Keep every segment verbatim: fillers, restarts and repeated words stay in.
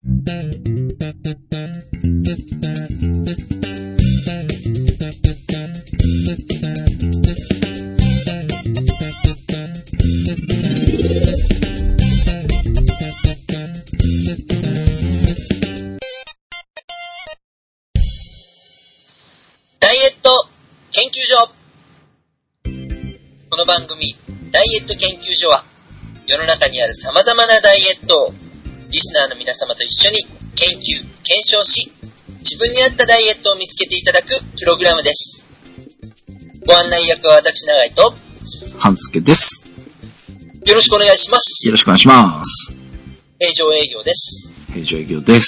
ダイエット研究所。この番組ダイエット研究所は世の中にある様々なダイエットをリスナーの皆様と一緒に研究検証し、自分に合ったダイエットを見つけていただくプログラムです。ご案内役は私永井と半助です。 よろしくお願いします。 よろしくお願いします。 平常営業です。 平常営業です。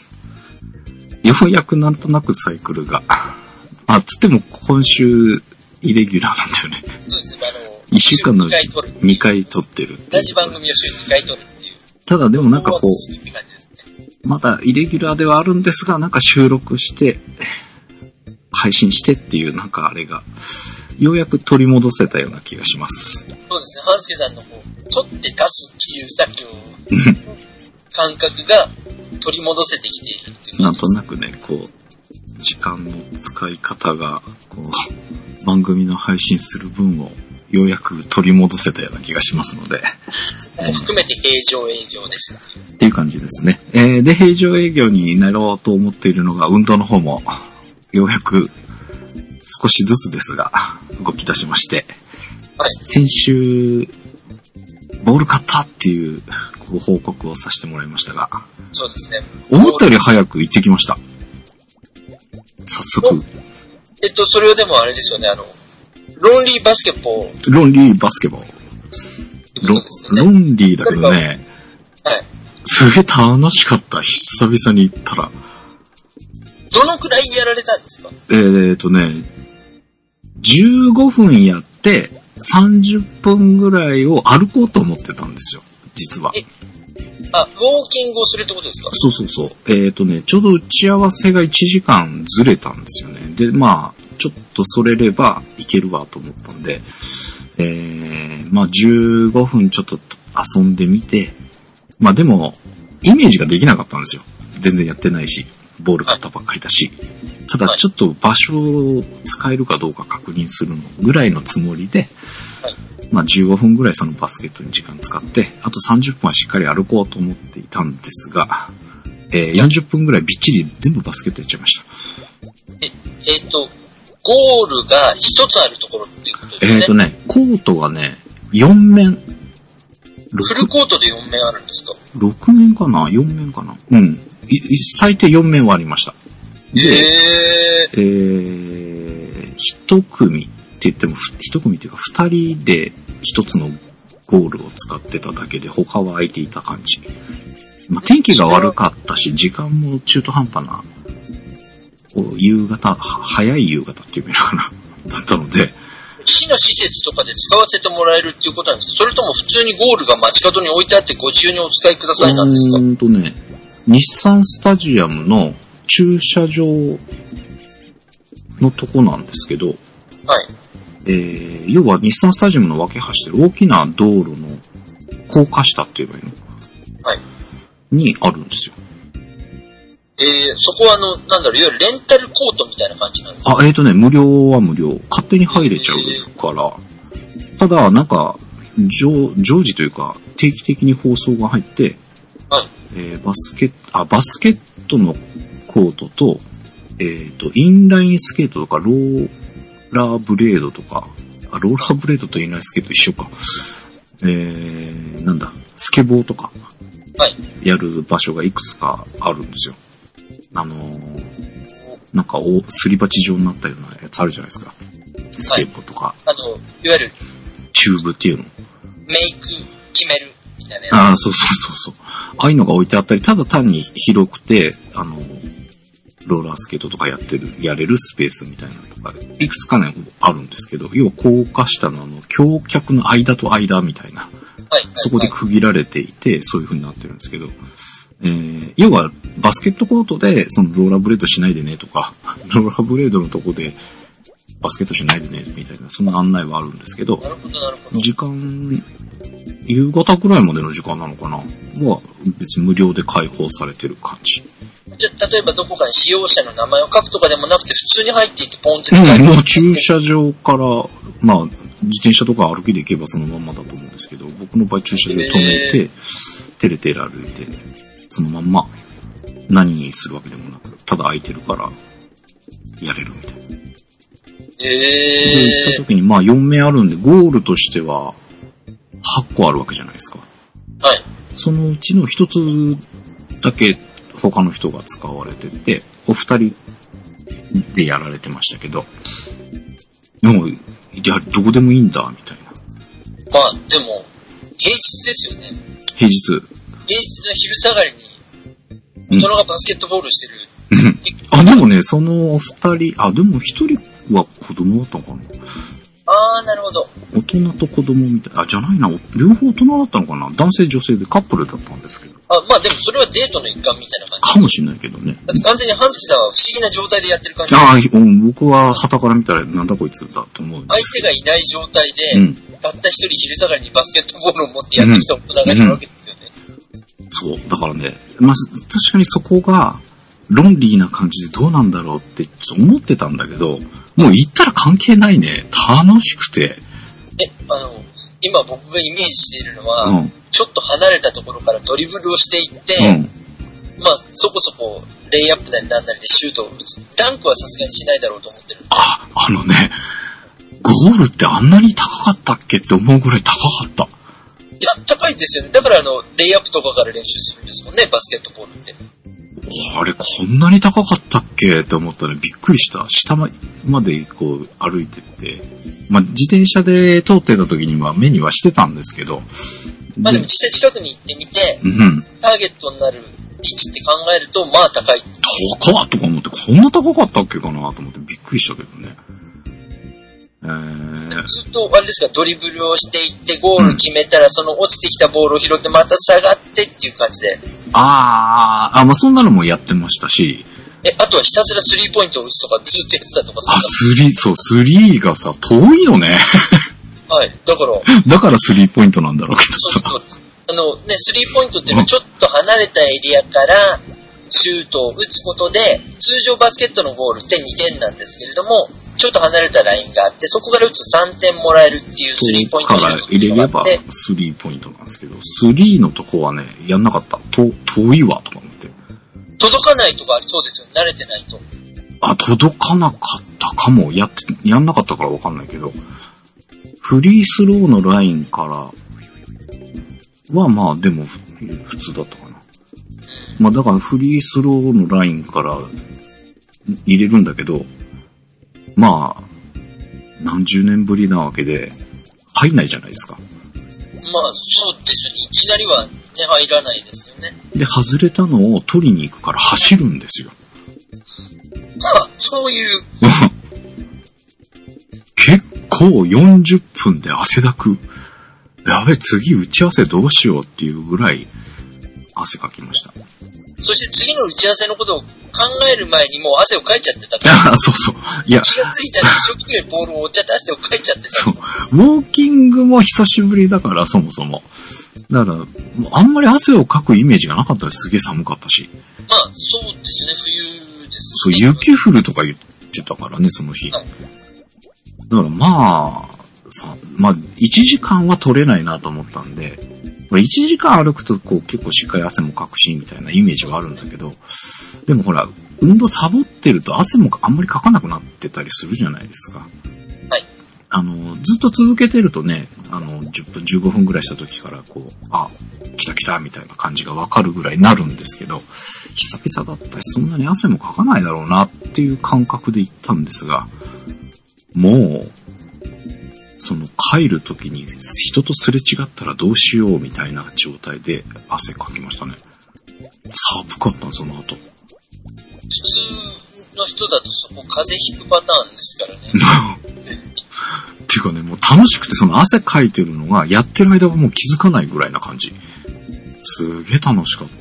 ようやくなんとなくサイクルがあ、つっても今週イレギュラーなんだよね。 そうですね。あの、 いっしゅうかんのうちにかい撮ってる。 同じ番組を週にかい撮るっていう。 ただでもなんかこう、まだイレギュラーではあるんですが、なんか収録して、配信してっていうなんかあれが、ようやく取り戻せたような気がします。 そうですね。半助さんのこう、撮って出すっていう作業、感覚が取り戻せてきているっていう。 なんとなくね、こう、時間の使い方がこう番組の配信する分をようやく取り戻せたような気がしますので、 もう含めて平常営業ですっていう感じですね。えー、で平常営業になろうと思っているのが運動の方もようやく少しずつですが動き出しまして、はい、先週ボール買ったっていうご報告をさせてもらいましたが、 そうですね。 思ったより早く行ってきました。早速。 えっと、それはでもあれですよね、あの、ロンリーバスケボール。 ロンリーバスケボール。ロ, ロンリーだけどね、はい。すげえ楽しかった。久々に行ったら。 どのくらいやられたんですか？ えーっとね、じゅうごふんやって、さんじゅっぷんぐらいを歩こうと思ってたんですよ、実は。 えあ、ウォーキングをするってことですか？ そうそうそう。えっとね、ちょうど打ち合わせがいちじかんずれたんですよね。で、まあ、ちょっとそれればいけるわと思ったんで、えー、まあじゅうごふんちょっと遊んでみて、まあでも、イメージができなかったんですよ。全然やってないし、ボール買ったばっかりだし。ただちょっと場所を使えるかどうか確認するのぐらいのつもりで、まあじゅうごふんぐらいそのバスケットに時間使って、あとさんじゅっぷんはしっかり歩こうと思っていたんですが、えー、よんじゅっぷんぐらいびっちり全部バスケットやっちゃいました。 え、えー、っと、ゴールが一つあるところっていうことですね。 えー、っとね、コートがね、よんめん。フルコートでよんめんあるんですか？ ろくめんかな ?よんめんかなうん。最低よんめんはありました。で、えー、えー、一組って言っても、一組っていうか二人で一つのゴールを使ってただけで他は空いていた感じ。まあ、天気が悪かったし、時間も中途半端な、夕方、早い夕方っていうのかなだったので、 市の施設とかで使わせてもらえるっていうことなんですか？それとも普通にゴールが街角に置いてあってご自由にお使いくださいなんですか？ うーんとね、日産スタジアムの駐車場のとこなんですけど、はい。えー、要は日産スタジアムの分け橋してる大きな道路の高架下って言えばいいの？はい。にあるんですよ。 えー、そこはあの、なんだろう、いわゆるレンタルコートみたいな感じなんですか？ あ、えーとね、無料は無料。勝手に入れちゃうから。えー、ただ、なんか、常、常時というか、定期的に放送が入って、はい。えー、バスケット、あ、バスケットのコートと、えーと、インラインスケートとか、ローラーブレードとか、あ、ローラーブレードとインラインスケート一緒か。えー、なんだ、スケボーとか、はい。やる場所がいくつかあるんですよ。あのー、なんかお、すり鉢状になったようなやつあるじゃないですか。スケボーとか。 はい、あの、いわゆる、 チューブっていうの。 メイク決めるみたいなやつ。 ああ、そうそうそうそう。ああいうのが置いてあったり、ただ単に広くて、あの、ローラースケートとかやってる、やれるスペースみたいなのとか、いくつかね、あるんですけど、要は高架下のあの、橋脚の間と間みたいな。はい。そこで区切られていて、そういう風になってるんですけど、えー、要はバスケットコートでそのローラーブレードしないでねとか、ローラーブレードのとこでバスケットしないでねみたいな、そんな案内はあるんですけど、なるほどなるほど。時間夕方くらいまでの時間なのかなは、別に無料で開放されてる感じ。 じゃ、例えばどこかに使用者の名前を書くとかでもなくて、普通に入っていってポンって使える、 うん、もう駐車場から、まあ、自転車とか歩きで行けばそのまんまだと思うんですけど、僕の場合駐車場止めて、テレテレ歩いて、そのまんま何するわけでもなく、ただ空いてるからやれるみたいな。 へえー。 で、行った時にまあよんめいあるんで、ゴールとしてははっこあるわけじゃないですか。 はい。 そのうちのひとつだけ他の人が使われてて、お二人でやられてましたけど、でも、やはりどこでもいいんだ、みたいな。 まあ、でも、平日ですよね。 平日。 平日の昼下がりに、大人がバスケットボールしてる。 うん、あ、でもね、そのお二人、あ、でも一人は子供だったのかな。 あー、なるほど。 大人と子供みたい。あ、じゃないな。両方大人だったのかな。男性女性でカップルだったんですけど。 あ、まあでもそれはデートの一環みたいな感じ。 かもしれないけどね。 だって完全にハンスキさんは不思議な状態でやってる感じ。 ああ、僕は旗から見たらなんだこいつだと思う。 相手がいない状態で、うん、たった一人昼下がりにバスケットボールを持ってやってきた大人がいるわけですよね。 うんうん、そう。だからね、まあ、確かにそこが論理な感じでどうなんだろうって思ってたんだけど、もう言ったら関係ないね。楽しくて。 え、あの、今僕がイメージしているのは、うん、ちょっと離れたところからドリブルをしていって、うん、まあそこそこレイアップなりなんなりでシュートを打つ。ダンクはさすがにしないだろうと思ってる。 あ、あのね、ゴールってあんなに高かったっけって思うぐらい高かった。 いや、高いですよね。だからあの、レイアップとかから練習するんですもんね、バスケットボールって。 あれ、こんなに高かったっけって思ったらびっくりした。下までこう歩いてって、まあ自転車で通ってた時には目にはしてたんですけど、 まあでも実際近くに行ってみて、うん、ターゲットになる位置って考えると、まあ高い。 高っとか思って、こんな高かったっけかなと思ってびっくりしたけどね。えー、 ずっとあれですか、ドリブルをしていってゴール決めたら、うん、その落ちてきたボールを拾ってまた下がってっていう感じで。 あー、あ、まあそんなのもやってましたし。 え、あとはひたすらスリーポイントを打つとかずっとやってたとか。 あ、スリー、そう、スリーがさ、遠いのね。 はい。だから。 だからスリーポイントなんだろうけどさ。 あのね、スリーポイントっていうのはちょっと離れたエリアからシュートを打つことで、通常バスケットのゴールってにてんなんですけれども、ちょっと離れたラインがあって、そこから打つとさんてんもらえるっていうスリーポイントシュート入れればスリーポイントなんですけど、スリーのとこはね、やんなかった。と、遠いわとか思って。 届かないとかありそうですよね、慣れてないと。 あ、届かなかったかも。やって、やんなかったからわかんないけど、フリースローのラインからはまあでも普通だったかな。まあだからフリースローのラインから入れるんだけど、まあ何十年ぶりなわけで入んないじゃないですか。まあそうですよね。いきなりはね入らないですよね。 で外れたのを取りに行くから走るんですよ。 あ、そういう。 結構よんじゅっぷんで汗だく。やべえ、次打ち合わせどうしようっていうぐらい汗かきました。 そして次の打ち合わせのことを考える前にもう汗をかいちゃってたから。 そうそう。いや。 気がついたら一生懸命ボールを折っちゃって汗をかいちゃってた。 そう。ウォーキングも久しぶりだからそもそも。だから、あんまり汗をかくイメージがなかったです。すげえ寒かったし。 まあ、そうですね、冬ですね。そう、雪降るとか言ってたからね、その日。はい、だからまあ、さ、まあ、いちじかんは取れないなと思ったんで、いちじかん歩くとこう結構しっかり汗もかくし、みたいなイメージはあるんだけど、でもほら、運動サボってると汗もあんまりかかなくなってたりするじゃないですか。 はい。あの、ずっと続けてるとね、あの、じゅっぷん、じゅうごふんぐらいした時からこう、あ、来た来たみたいな感じがわかるぐらいになるんですけど、久々だったりそんなに汗もかかないだろうなっていう感覚で行ったんですが、もう、その帰る時に人とすれ違ったらどうしようみたいな状態で汗かきましたね。寒かったその後。普通の人だとそこ風邪ひくパターンですからね。 っていうかね、もう楽しくてその汗かいてるのがやってる間はもう気づかないぐらいな感じ。すげえ楽しかった。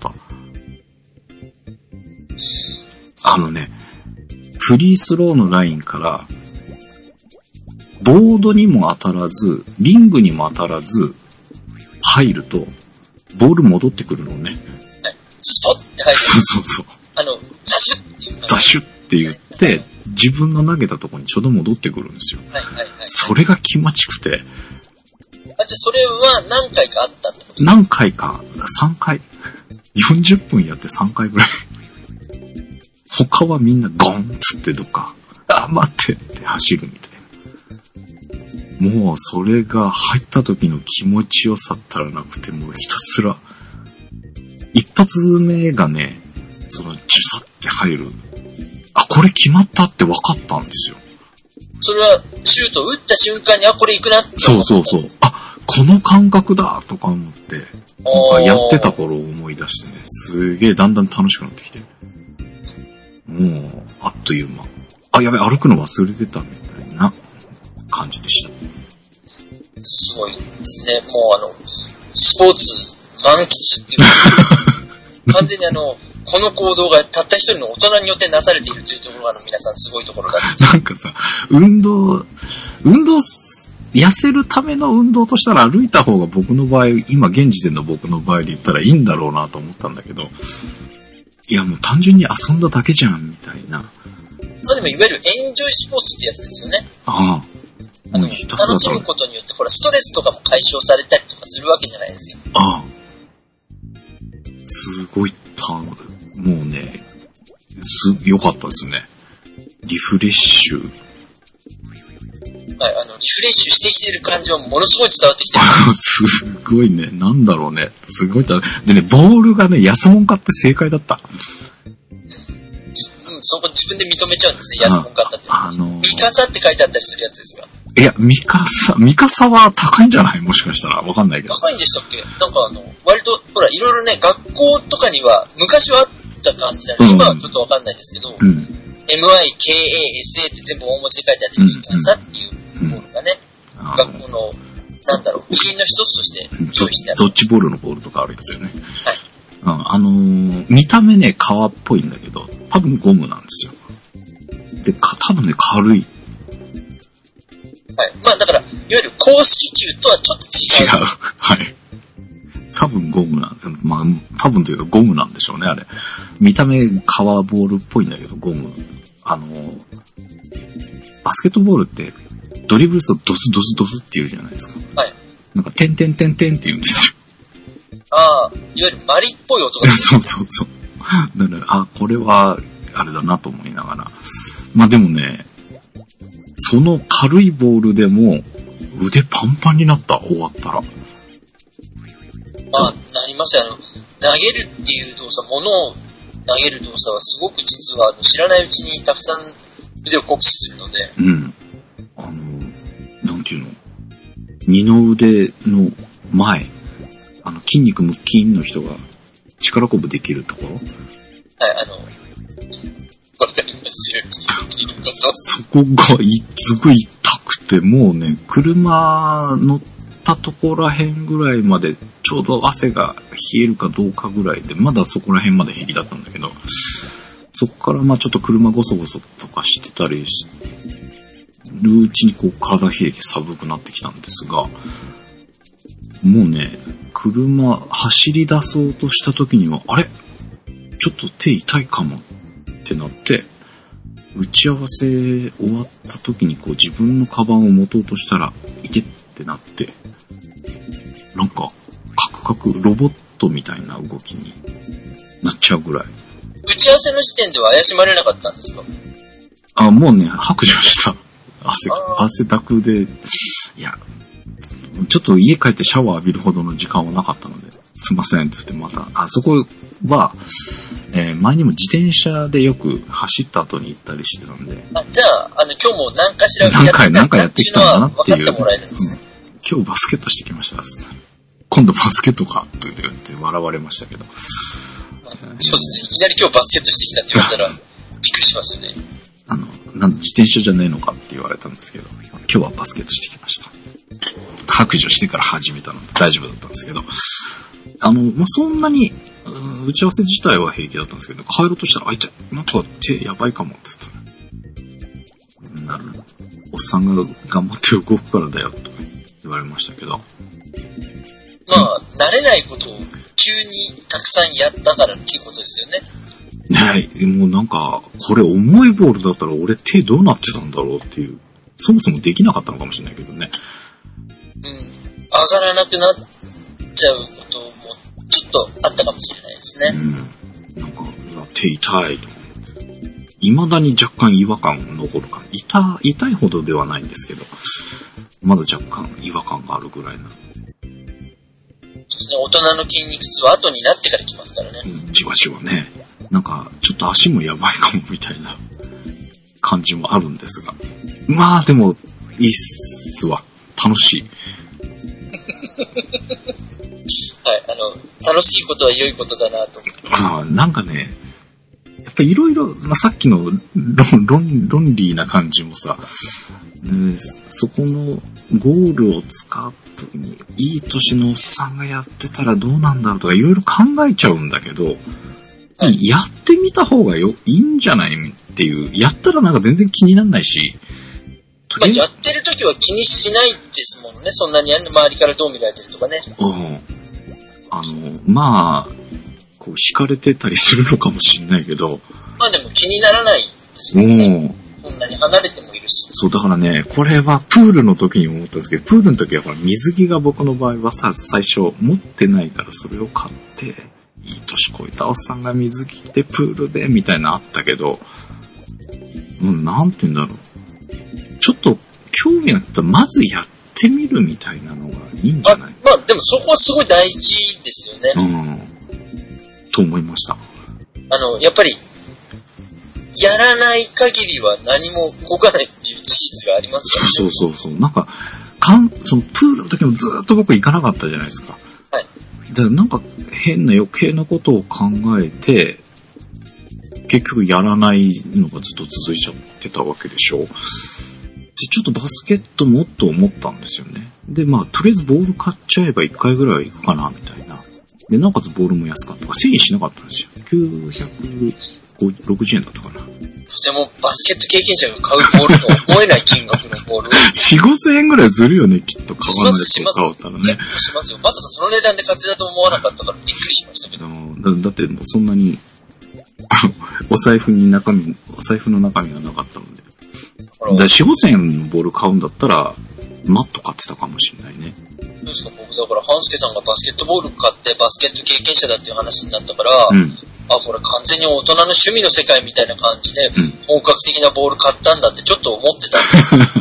あのね、フリースローのラインからボードにも当たらず、リングにも当たらず、 入ると、ボール戻ってくるのね。 はい。ストって入る。 そうそうそう。 あの、ザシュっていう。 ザシュって言って、はい、自分の投げたところにちょうど戻ってくるんですよ。 はいはいはい。 それが気持ちくて。 あ、じゃあそれは何回かあったってこと？ 何回か、さんかい。よんじゅっぷんやってさんかいぐらい。他はみんなゴンっつってどっか、あ、待ってって走るみたいな。もうそれが入った時の気持ちよさったらなくて、もうひたすら、一発目がね、その、ジュサって入る。あ、これ決まったって分かったんですよ。 それは、シュート打った瞬間に、あ、これ行くなって。 そうそうそう。あ、この感覚だとか思って、なんかやってた頃を思い出してね、すげえだんだん楽しくなってきて。もう、あっという間。あ、やべ、歩くの忘れてたみたいな感じでした。 すごいですね。もうあの、スポーツ満喫っていう完全にあの、この行動がたった一人の大人によってなされているというところがあの皆さんすごいところだって。 なんかさ、運動、運動、痩せるための運動としたら歩いた方が僕の場合、今現時点の僕の場合で言ったらいいんだろうなと思ったんだけど、いやもう単純に遊んだだけじゃんみたいな。 それもいわゆるエンジョイスポーツってやつですよね。 ああ。 あの、ひたすら楽しむことによって、ほら、ストレスとかも解消されたりとかするわけじゃないですか。 ああ。すごい、た、もうね、す、良かったですね。リフレッシュ。 はい、あの、リフレッシュしてきてる感じはものすごい伝わってきてる。 すごいね、なんだろうね。すごいだ。でね、ボールがね、安物買って正解だった。 うん、そこ自分で認めちゃうんですね、安物買ったって。 あのー、 ミカサって書いてあったりするやつですか？ いや、ミカサ、ミカサは高いんじゃない？もしかしたら。わかんないけど。 高いんでしたっけ？なんかあの、割と、ほら、いろいろね、学校とかには、昔はあった感じだね。うん、今はちょっとわかんないですけど、うん、エムアイケーエーエスエー って全部大文字で書いてあって、ミカサっていうボールがね、うん、学校の、なんだろう、部品の一つとして用意してある。 ドッジボールのボールとかあるんですよね。はい。うん、あのー、見た目ね、革っぽいんだけど、多分ゴムなんですよ。で、か、多分ね、軽い。 はい。まあだから、いわゆる公式球とはちょっと違う。 違う。はい。多分ゴムなん、まあ、多分というかゴムなんでしょうね、あれ。見た目革ボールっぽいんだけど、ゴム。あのー、バスケットボールって、ドリブルするとドスドスドスって言うじゃないですか。はい。なんか、てんてんてんてんって言うんですよ。 ああ、いわゆるマリっぽい音がする。そうそうそう。だから、あ、これは、あれだなと思いながら。まあでもね、その軽いボールでも腕パンパンになった、終わったら。 まあ、なりますよ。あの、投げるっていう動作、物を投げる動作はすごく実はあの知らないうちにたくさん腕を酷使するので。うん。 あの、なんていうの？二の腕の前、あの筋肉ムッキンの人が力こぶできるところ？はい、 あの、わかりますよ。 そこがいすごい痛くて、もうね、車乗ったとこら辺ぐらいまでちょうど汗が冷えるかどうかぐらいで、まだそこら辺まで平気だったんだけど、そこからまあちょっと車ゴソゴソとかしてたりするうちにこう体冷えて寒くなってきたんですが、もうね、車走り出そうとした時には、あれ？ちょっと手痛いかもってなって、打ち合わせ終わった時にこう自分のカバンを持とうとしたら、いてってなって、なんか、カクカクロボットみたいな動きになっちゃうぐらい。 打ち合わせの時点では怪しまれなかったんですか？ あ、もうね、白状した。汗、汗だくで、いや、ちょっと家帰ってシャワー浴びるほどの時間はなかったので、すいませんって言ってまた、あそこは、えー、前にも自転車でよく走った後に行ったりしてたんで。 あ、じゃあ、あの、今日も何かしら何回、何回やってきたんだなっていう。 分かってもらえるんですね。 うん、今日バスケットしてきました。今度バスケットかと言って笑われましたけど。 そうですね。いきなり今日バスケットしてきたって言われたら、びっくりしますよね。 あの、なん自転車じゃねえのかって言われたんですけど、今日はバスケットしてきました。白状してから始めたので大丈夫だったんですけど、あの、まあ、そんなに、打ち合わせ自体は平気だったんですけど、帰ろうとしたら、あいつ、なんか手やばいかもって言ったら、なる。おっさんが頑張って動くからだよと言われましたけど、 まあ、慣れないことを急にたくさんやったからっていうことですよね。 ねえ、もうなんか、これ重いボールだったら俺手どうなってたんだろうっていう、そもそもできなかったのかもしれないけどね。 うん。上がらなくなっちゃうこともちょっとあったかもしれないですね。 うん。なんか、うわ手痛いと思って。未だに若干違和感残るかな。痛、痛いほどではないんですけど、まだ若干違和感があるぐらいな。 ですね、大人の筋肉痛は後になってから来ますからね。 うん、じわじわね。なんか、ちょっと足もやばいかもみたいな感じもあるんですが。まあでも、いいっすわ。楽しい。 はい、あの、楽しいことは良いことだなと。 ああ、なんかね、やっぱいろいろ、さっきの論、論、論理な感じもさ、ね、そこのゴールを使うときに、いい年のおっさんがやってたらどうなんだろうとかいろいろ考えちゃうんだけど、はい、やってみた方がよ、いいんじゃないっていう、やったらなんか全然気にならないし、 まあ、やってる時は気にしないですもんね。そんなに周りからどう見られてるとかね。 うん。あの、まあ、こう惹かれてたりするのかもしれないけど。 まあでも気にならないですもんね。そんなに離れてもいるし。 そう、だからね、これはプールの時に思ったんですけど、プールの時はほら水着が僕の場合はさ、最初持ってないからそれを買って、いい年こいたおっさんが水着着てプールでみたいなあったけど、もうなんて言うんだろう。ちょっと興味があったらまずやってみるみたいなのがいいんじゃない？ あ、まあでもそこはすごい大事ですよね。 うん。と思いました。 あの、やっぱり、やらない限りは何も動かないっていう事実がありますからね。 そうそうそう。なんか、かん、そのプールの時もずっと僕行かなかったじゃないですか。 はい。 だからなんか変な余計なことを考えて、結局やらないのがずっと続いちゃってたわけでしょ。で、ちょっとバスケットもっと思ったんですよね。で、まあ、とりあえずボール買っちゃえばいっかいぐらいは行くかな、みたいな。で、なおかつボールも安かったから、せんえんしなかったんですよ。きゅうひゃくろくじゅうえんだったかな。 とてもバスケット経験者が買うボールと思えない金額のボールを。 よん、ごせんえんぐらいするよね、きっと買わないと買おうたらね。 結構しますよ。まさかその値段で買ってたと思わなかったからびっくりしましたけど。 だ, だってもうそんなに、あの、お財布に中身、お財布の中身がなかったので。だからよん、ごせんえんのボール買うんだったら、マット買ってたかもしれないね。 どうですか、僕だから、半助さんがバスケットボール買ってバスケット経験者だっていう話になったから、うん、あ、これ完全に大人の趣味の世界みたいな感じで、うん、本格的なボール買ったんだってちょっと思ってたんです。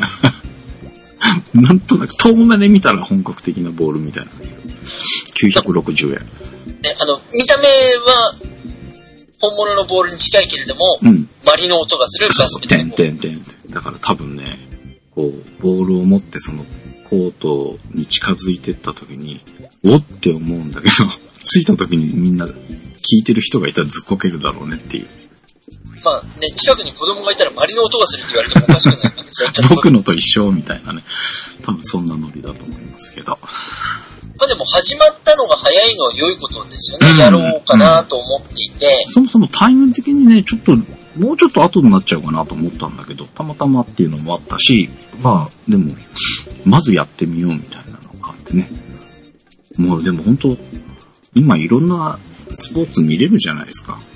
なんとなく遠目で見たら本格的なボールみたいな。きゅうひゃくろくじゅうえん。 ね、あの、見た目は、本物のボールに近いけれども、うん、マリの音がするバスケットボール。 てんてんてん。だから多分ね、こう、ボールを持ってそのコートに近づいてった時に、おって思うんだけど、着いた時にみんな聞いてる人がいたらずっこけるだろうねっていう。 まあね、近くに子供がいたらマリの音がするって言われてもおかしくない。 僕のと一緒みたいなね。多分そんなノリだと思いますけど。 まあでも始まったのが早いのは良いことですよね。うん、やろうかなと思っていて、 うん。そもそもタイム的にね、ちょっと、もうちょっと後になっちゃうかなと思ったんだけど、たまたまっていうのもあったし、まあ、でも、まずやってみようみたいなのがあってね。もうでも本当、今いろんなスポーツ見れるじゃないですか。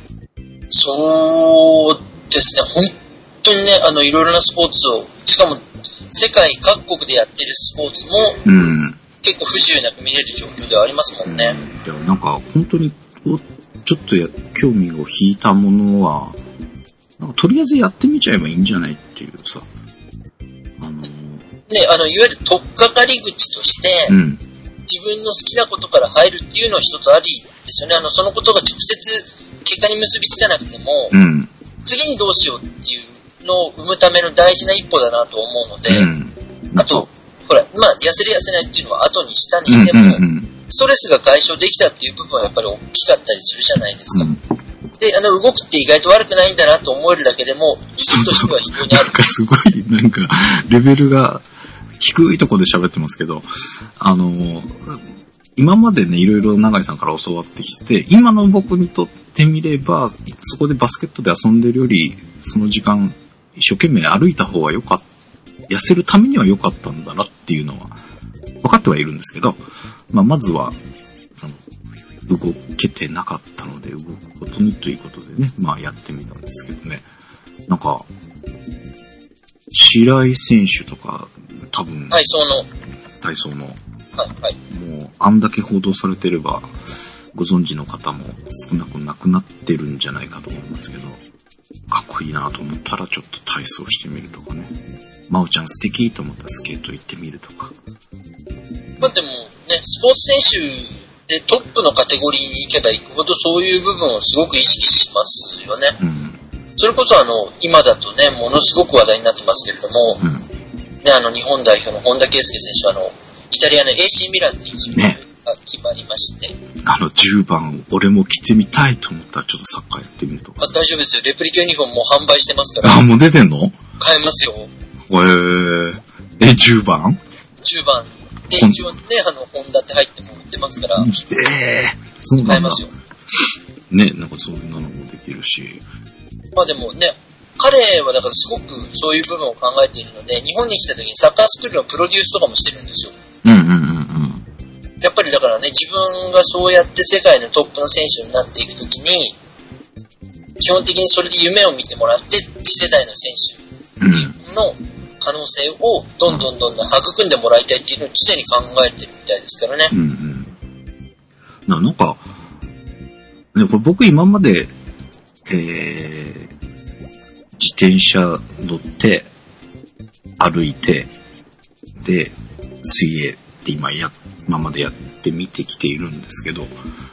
そうですね。本当にね、あの、いろいろなスポーツを、しかも世界各国でやってるスポーツも、うん、結構不自由なく見れる状況ではありますもんね。 うん、でもなんか本当に、ちょっとや興味を引いたものは、なんかとりあえずやってみちゃえばいいんじゃないっていうさ。あのー、ね、 あの、いわゆる取っかかり口として、うん、自分の好きなことから入るっていうのは一つありですよね。あの、そのことが直接結果に結びつかなくても、うん、次にどうしようっていうのを生むための大事な一歩だなと思うので、うん、あと、ほら、まあ、痩せる痩せないっていうのは後にしたにしても、うんうんうん、ストレスが解消できたっていう部分はやっぱり大きかったりするじゃないですか。うんで、あの、動くって意外と悪くないんだなと思えるだけでも、意義としては非常にある。 なんかすごい、なんか、レベルが低いところで喋ってますけど、あの、今までね、いろいろ永井さんから教わってきて、今の僕にとってみれば、そこでバスケットで遊んでるより、その時間、一生懸命歩いた方が良かった、痩せるためには良かったんだなっていうのは、 分かってはいるんですけど、まあ、まずは、その、動けてなかったので、動くことにということでね、まあ、やってみたんですけどね。なんか、白井選手とか、多分、 体操の。 体操の。 はいはい。 もう、あんだけ報道されてれば、ご存知の方も少なくなくなってるんじゃないかと思いますけど、かっこいいなと思ったらちょっと体操してみるとかね。まおちゃん素敵と思ったらスケート行ってみるとか。 まあでもね、スポーツ選手でトップのカテゴリーに行けば行くほどそういう部分をすごく意識しますよね。うん、それこそあの、今だとね、ものすごく話題になってますけれども、うん、ね、あの日本代表の本田圭佑選手はあの、イタリアの エーシー ミランっていうチームが決まりまして、ね、 あのじゅうばん俺も着てみたいと思ったらちょっとサッカーやってみるとか。 あ、大丈夫ですよ。レプリカユニフォームも販売してますから。 あ、もう出てんの？ 買えますよ。 えー、え、じゅうばん ? じゅう 番。で、一応ね、あの、ホンダって入っても売ってますから。 ええー、そうなんだ。 買えますよ。 ね、なんかそういうのもできるし。 まあでもね、彼はだからすごくそういう部分を考えているので、日本に来た時にサッカースクールのプロデュースとかもしてるんですよ。 うんうんうんうん。 やっぱりだからね、自分がそうやって世界のトップの選手になっていくときに、基本的にそれで夢を見てもらって、次世代の選手の可能性をどんどんどんどん育んでもらいたいっていうのを常に考えてるみたいですからね。うんうん。 な、なんか、ね、これ僕今まで、えー、自転車乗って、歩いて、で、水泳って今や、今までやってみてきているんですけど、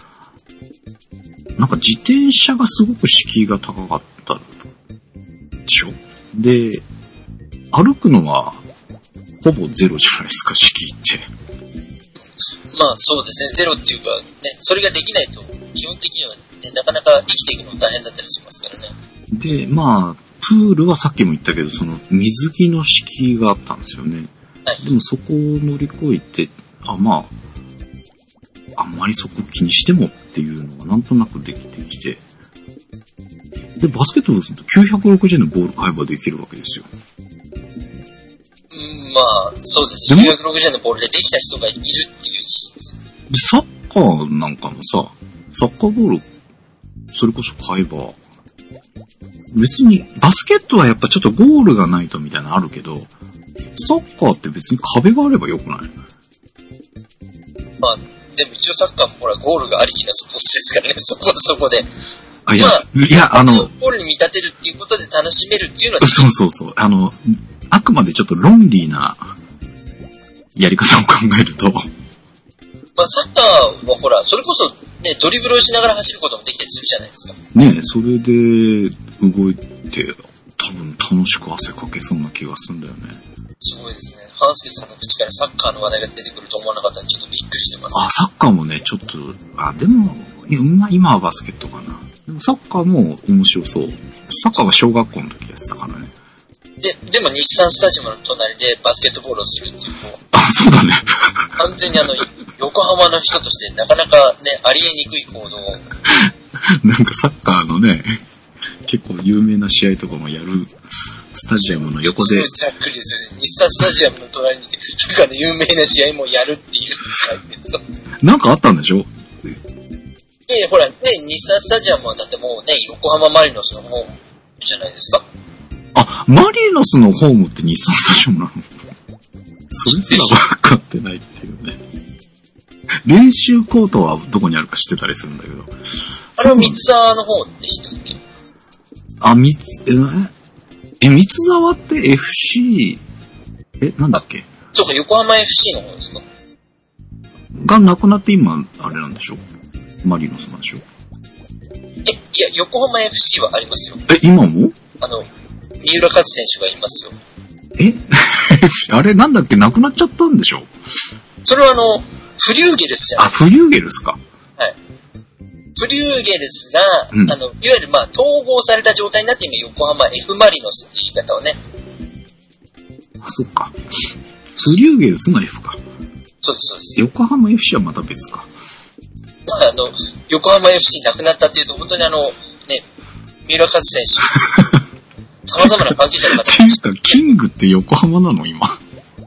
なんか自転車がすごく敷居が高かったでしょ？で、歩くのはほぼゼロじゃないですか、敷居って。 まあそうですね、ゼロっていうか、ね、それができないと基本的には、ね、なかなか生きていくのも大変だったりしますからね。で、 まあ、プールはさっきも言ったけど、その水着の敷居があったんですよね。はい、でもそこを乗り越えて、あ、まあ、あんまりそこ気にしてもっていうのがなんとなくできてきて、で、バスケットボールするときゅうひゃくろくじゅうえんのボール買えばできるわけですよ。 うん、まあ、そうです。きゅうひゃくろくじゅうえんのボールでできた人がいるっていう事実。 で、サッカーなんかもさ、サッカーボール、それこそ買えば、別に、バスケットはやっぱちょっとゴールがないとみたいなのあるけど、サッカーって別に壁があればよくない？ まあ、でも一応サッカーもほらゴールがありきなスポーツですからね、そこはそこで。 あ、いや、まあ、いや、あの、 ゴールに見立てるっていうことで楽しめるっていうのは、 そうそうそう。あの、あくまでちょっと論理なやり方を考えると。 まあ、サッカーはほら、それこそね、ドリブルをしながら走ることもできたりするじゃないですか。 ねえ、それで動いて、多分楽しく汗かけそうな気がするんだよね。 すごいですね。ハンスケさんの口からサッカーの話題が出てくると思わなかったんでちょっとびっくりしてます、ね。 あ、サッカーもね、ちょっと、あ、でも、今はバスケットかな。でもサッカーも面白そう。サッカーは小学校の時やってたからね。 で、でも日産スタジアムの隣でバスケットボールをするっていうのあ、そうだね。 完全にあの、横浜の人としてなかなかね、ありえにくい行動を。 なんかサッカーのね、結構有名な試合とかもやるスタジアムの横で。 ざっくりですよね。日産スタジアムの隣にサッカーの有名な試合もやるっていう感じですか。 なんかあったんでしょ？ ええ、ほらね、日産スタジアムはだってもうね、横浜マリノスのホームじゃないですか。 あ、マリノスのホームって日産スタジアムなの？それすら分かってないっていうね。練習コートはどこにあるか知ってたりするんだけど。 あれは三沢の方でしたっけ？ あ、三つ、え、え、三沢って エフシー、え、なんだっけ？ そうか、横浜 エフシー の方ですか？ がなくなって今、あれなんでしょ？マリノスなんでしょ？ え、いや、横浜 エフシー はありますよ。 え、今も？ あの、三浦和選手がいますよ。 えあれなんだっけ？なくなっちゃったんでしょ？ それはあの、フリューゲルスじゃないですか。 あ、フリューゲルスか。 はい。フリューゲルスが、 うん、 あの、いわゆるまあ、統合された状態になって今、横浜 F マリノスっていう言い方をね。 あ、そっか。フリューゲルスの F か。 そうです、そうです。 横浜 エフシー はまた別か。 あの、横浜 エフシー なくなったっていうと、本当にあの、ね、三浦和選手、様々な関係者の方っていうか、キングって横浜なの今。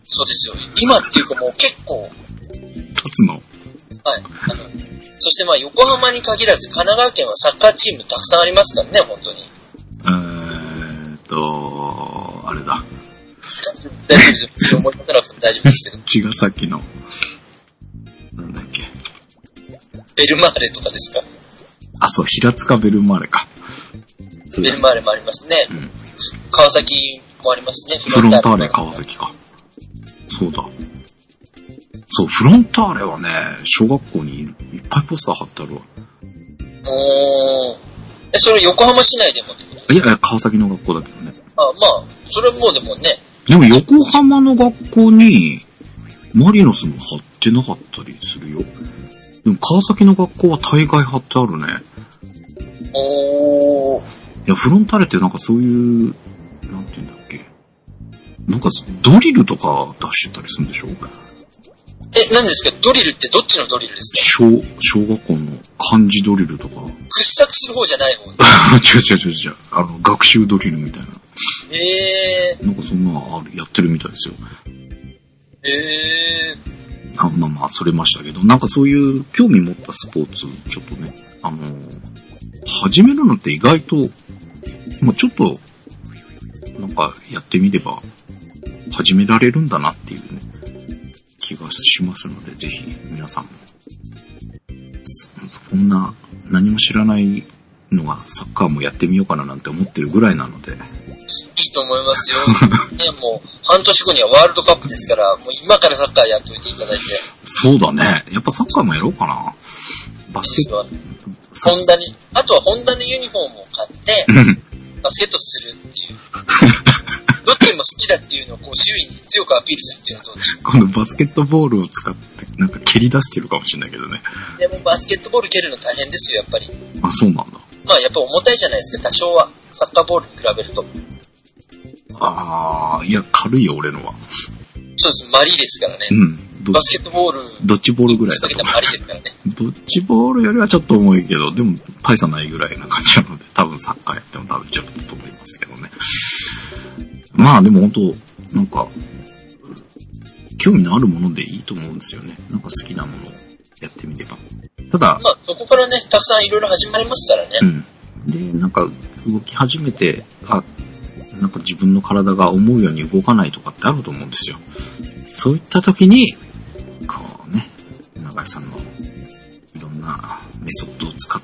そうですよ。今っていうかもう結構。 立つの？ はい。あの、そしてまあ横浜に限らず神奈川県はサッカーチームたくさんありますからね、本当に。 えーっと、あれだ。 大丈夫です。思い出さなくても大丈夫ですけど。 茅ヶ崎の、なんだっけ。 ベルマーレとかですか？ あ、そう、平塚ベルマーレか。 ベルマーレもありますね。うん、川崎もありますね。 フロンターレ川崎か。そうだ。そう、フロンターレはね、小学校にいっぱいポスター貼ってあるわ。 おー。え、それ横浜市内でもってことですか？ いやいや、川崎の学校だけどね。 あ、まあ、それもうでもね。 でも横浜の学校に、マリノスも貼ってなかったりするよ。でも川崎の学校は大概貼ってあるね。 おー。 いや、フロンターレってなんかそういう、なんていうんだっけ。なんかドリルとか出してたりするんでしょ？ え、何ですか？ドリルってどっちのドリルですか？ 小、小学校の漢字ドリルとか。 掘削する方じゃない方。 違う違う違う違う。あの、学習ドリルみたいな。 へえー。 なんかそんなのある、やってるみたいですよ。 へえー。あ、まあまあ、それましたけど、なんかそういう興味持ったスポーツ、ちょっとね、あのー、始めるのって意外と、まあちょっと、なんかやってみれば、始められるんだなっていうね、気がしますので、ぜひ皆さんも、こんな何も知らないのがサッカーもやってみようかななんて思ってるぐらいなので。いいと思いますよ。ね、もう半年後にはワールドカップですから、もう今からサッカーやっておいていただいて。 そうだね。やっぱサッカーもやろうかな。バスケット。 ホンダに、あとはホンダのユニフォームを買って、バスケットするっていう。どっちも好きだっていうのをこう周囲に強くアピールするっていうのと、 今度バスケットボールを使ってなんか蹴り出してるかもしれないけどね。 でもバスケットボール蹴るの大変ですよ、やっぱり。 あ、そうなんだ。 まあやっぱ重たいじゃないですか、多少は。サッカーボールに比べると。 ああ、いや、軽いよ、俺のは。 そうです、マリですからね。 うん。 バスケットボール。 ドッジボールぐらいだと。 マリですからね。 ドッジボールよりはちょっと重いけど、でも大差ないぐらいな感じなので、多分サッカーやっても大丈夫だと思いますけどね。まあでも本当なんか、興味のあるものでいいと思うんですよね。なんか好きなものをやってみれば。ただ、 まあそこからね、たくさんいろいろ始まりますからね。 うん。で、なんか動き始めて、あ、なんか自分の体が思うように動かないとかってあると思うんですよ。そういった時に、こうね、永井さんのいろんなメソッドを使って、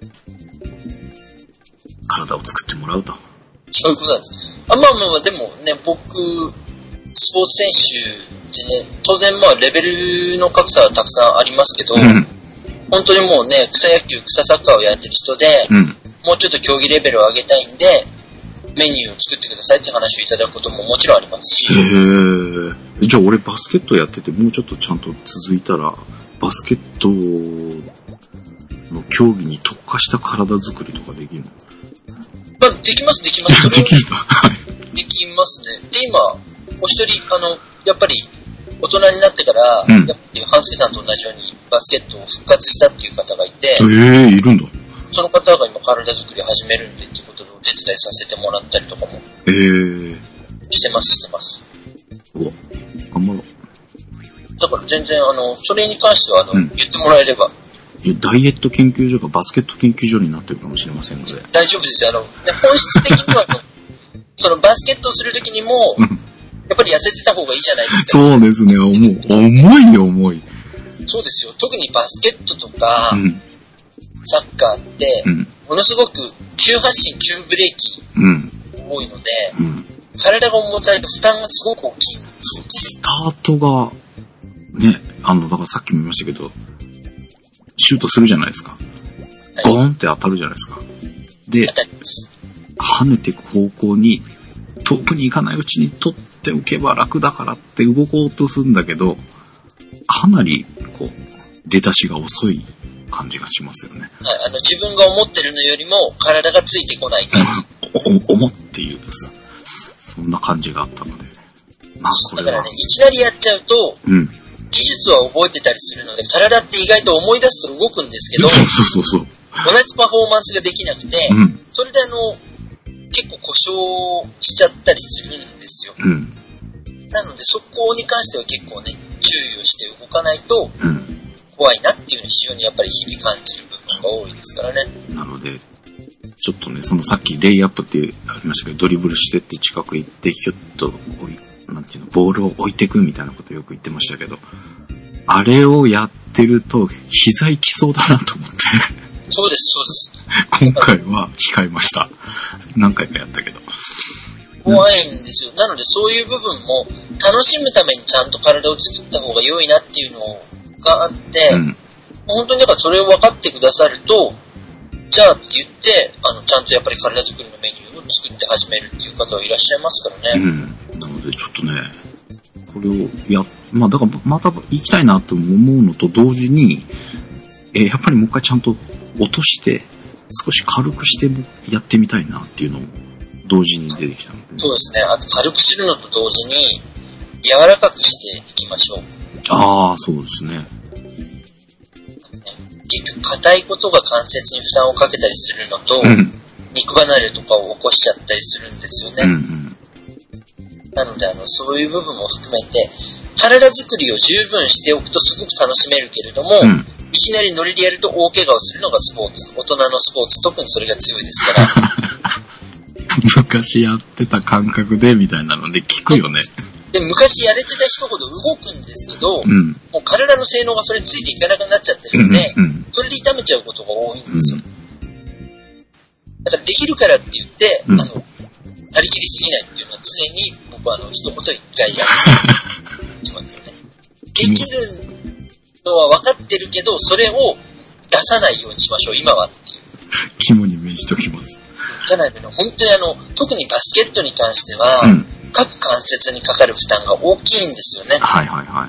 体を作ってもらうと。 そういうことなんです。あ、まあまあまあ、でもね、僕、スポーツ選手ってね、当然まあレベルの格差はたくさんありますけど、うん、本当にもうね、草野球、草サッカーをやってる人で、うん、もうちょっと競技レベルを上げたいんで、メニューを作ってくださいって話をいただくことももちろんありますし。 へー。じゃあ俺バスケットやっててもうちょっとちゃんと続いたら、バスケットの競技に特化した体作りとかできるの？ まあ、できます、できます。 できるの？ できますね。で、今、お一人、あの、やっぱり、大人になってから、うん、やっぱり、半助さんと同じようにバスケットを復活したっていう方がいて、 ええー、いるんだ。 その方が今、体作り始めるんでっていうことでお手伝いさせてもらったりとかも、 ええー。 してます、してます。 うわ、頑張ろう。 だから全然、あの、それに関しては、あの、うん、言ってもらえれば、 ダイエット研究所がバスケット研究所になってるかもしれませんので。 大丈夫ですよ。あの、ね、本質的には、そのバスケットをするときにも、やっぱり痩せてた方がいいじゃないですか。 そうですね。重い、重いよ、重い。 そうですよ。特にバスケットとか、うん、サッカーって、うん、ものすごく急発進、急ブレーキ、多いので、うん、体が重たいと負担がすごく大きいんですよ。 スタートが、ね、あの、だからさっきも言いましたけど、シュートするじゃないですか。ゴーンって当たるじゃないですか。で、跳ねていく方向に遠くに行かないうちに取っておけば楽だからって動こうとするんだけど、かなりこう出だしが遅い感じがしますよね。 はい、あの自分が思ってるのよりも体がついてこない感じ。思っていうさ、そんな感じがあったので。 まあこれはだからね、いきなりやっちゃうと。うん。技術は覚えてたりするので、体って意外と思い出すと動くんですけど、 そうそうそうそう。 同じパフォーマンスができなくて、うん、それであの、結構故障しちゃったりするんですよ。うん、なののでそこに関しては結構ね、注意をして動かないと、 うん。 怖いなっていうのを非常にやっぱり日々感じる部分が多いですからね。 なので、ちょっとね、そのさっきレイアップってありましたけど、ドリブルしてって近く行って、ひょっと置い、なんていうの、ボールを置いてくみたいなことよく言ってましたけど、あれをやってると、膝行きそうだなと思って。 そうです、そうです。 今回は控えました。何回かやったけど。 怖いんですよ。なのでそういう部分も楽しむためにちゃんと体を作った方が良いなっていうのがあって、うん、本当にだからそれを分かってくださると、じゃあって言って、あの、ちゃんとやっぱり体作りのメニューを作って始めるっていう方はいらっしゃいますからね。うん。 なのでちょっとね、これをや、まあだからまた行きたいなと思うのと同時に、えー、やっぱりもう一回ちゃんと落として、少し軽くしてやってみたいなっていうのも同時に出てきたので、ね。 そうですね。あと軽くするのと同時に、柔らかくしていきましょう。 ああ、そうですね。 結局硬いことが関節に負担をかけたりするのと、うん、肉離れとかを起こしちゃったりするんですよね。うんうん、なのであのそういう部分も含めて体作りを十分しておくとすごく楽しめるけれども、うん、いきなりノリでやると大怪我をするのがスポーツ、大人のスポーツ、特にそれが強いですから昔やってた感覚でみたいなので聞くよね。 で昔やれてた人ほど動くんですけど、うん、もう体の性能がそれについていかなくなっちゃってるので、うんうん、それで痛めちゃうことが多いんですよ。うん、だからできるからって言って、うん、あの張り切りすぎないっていうのは常に僕はあの一言一回やってきますよね。できるのは分かってるけど、それを出さないようにしましょう今はっていう。 肝に銘じときます。 じゃないとね、本当にあの特にバスケットに関しては。うん、各関節にかかる負担が大きいんですよね。 はいはいはい。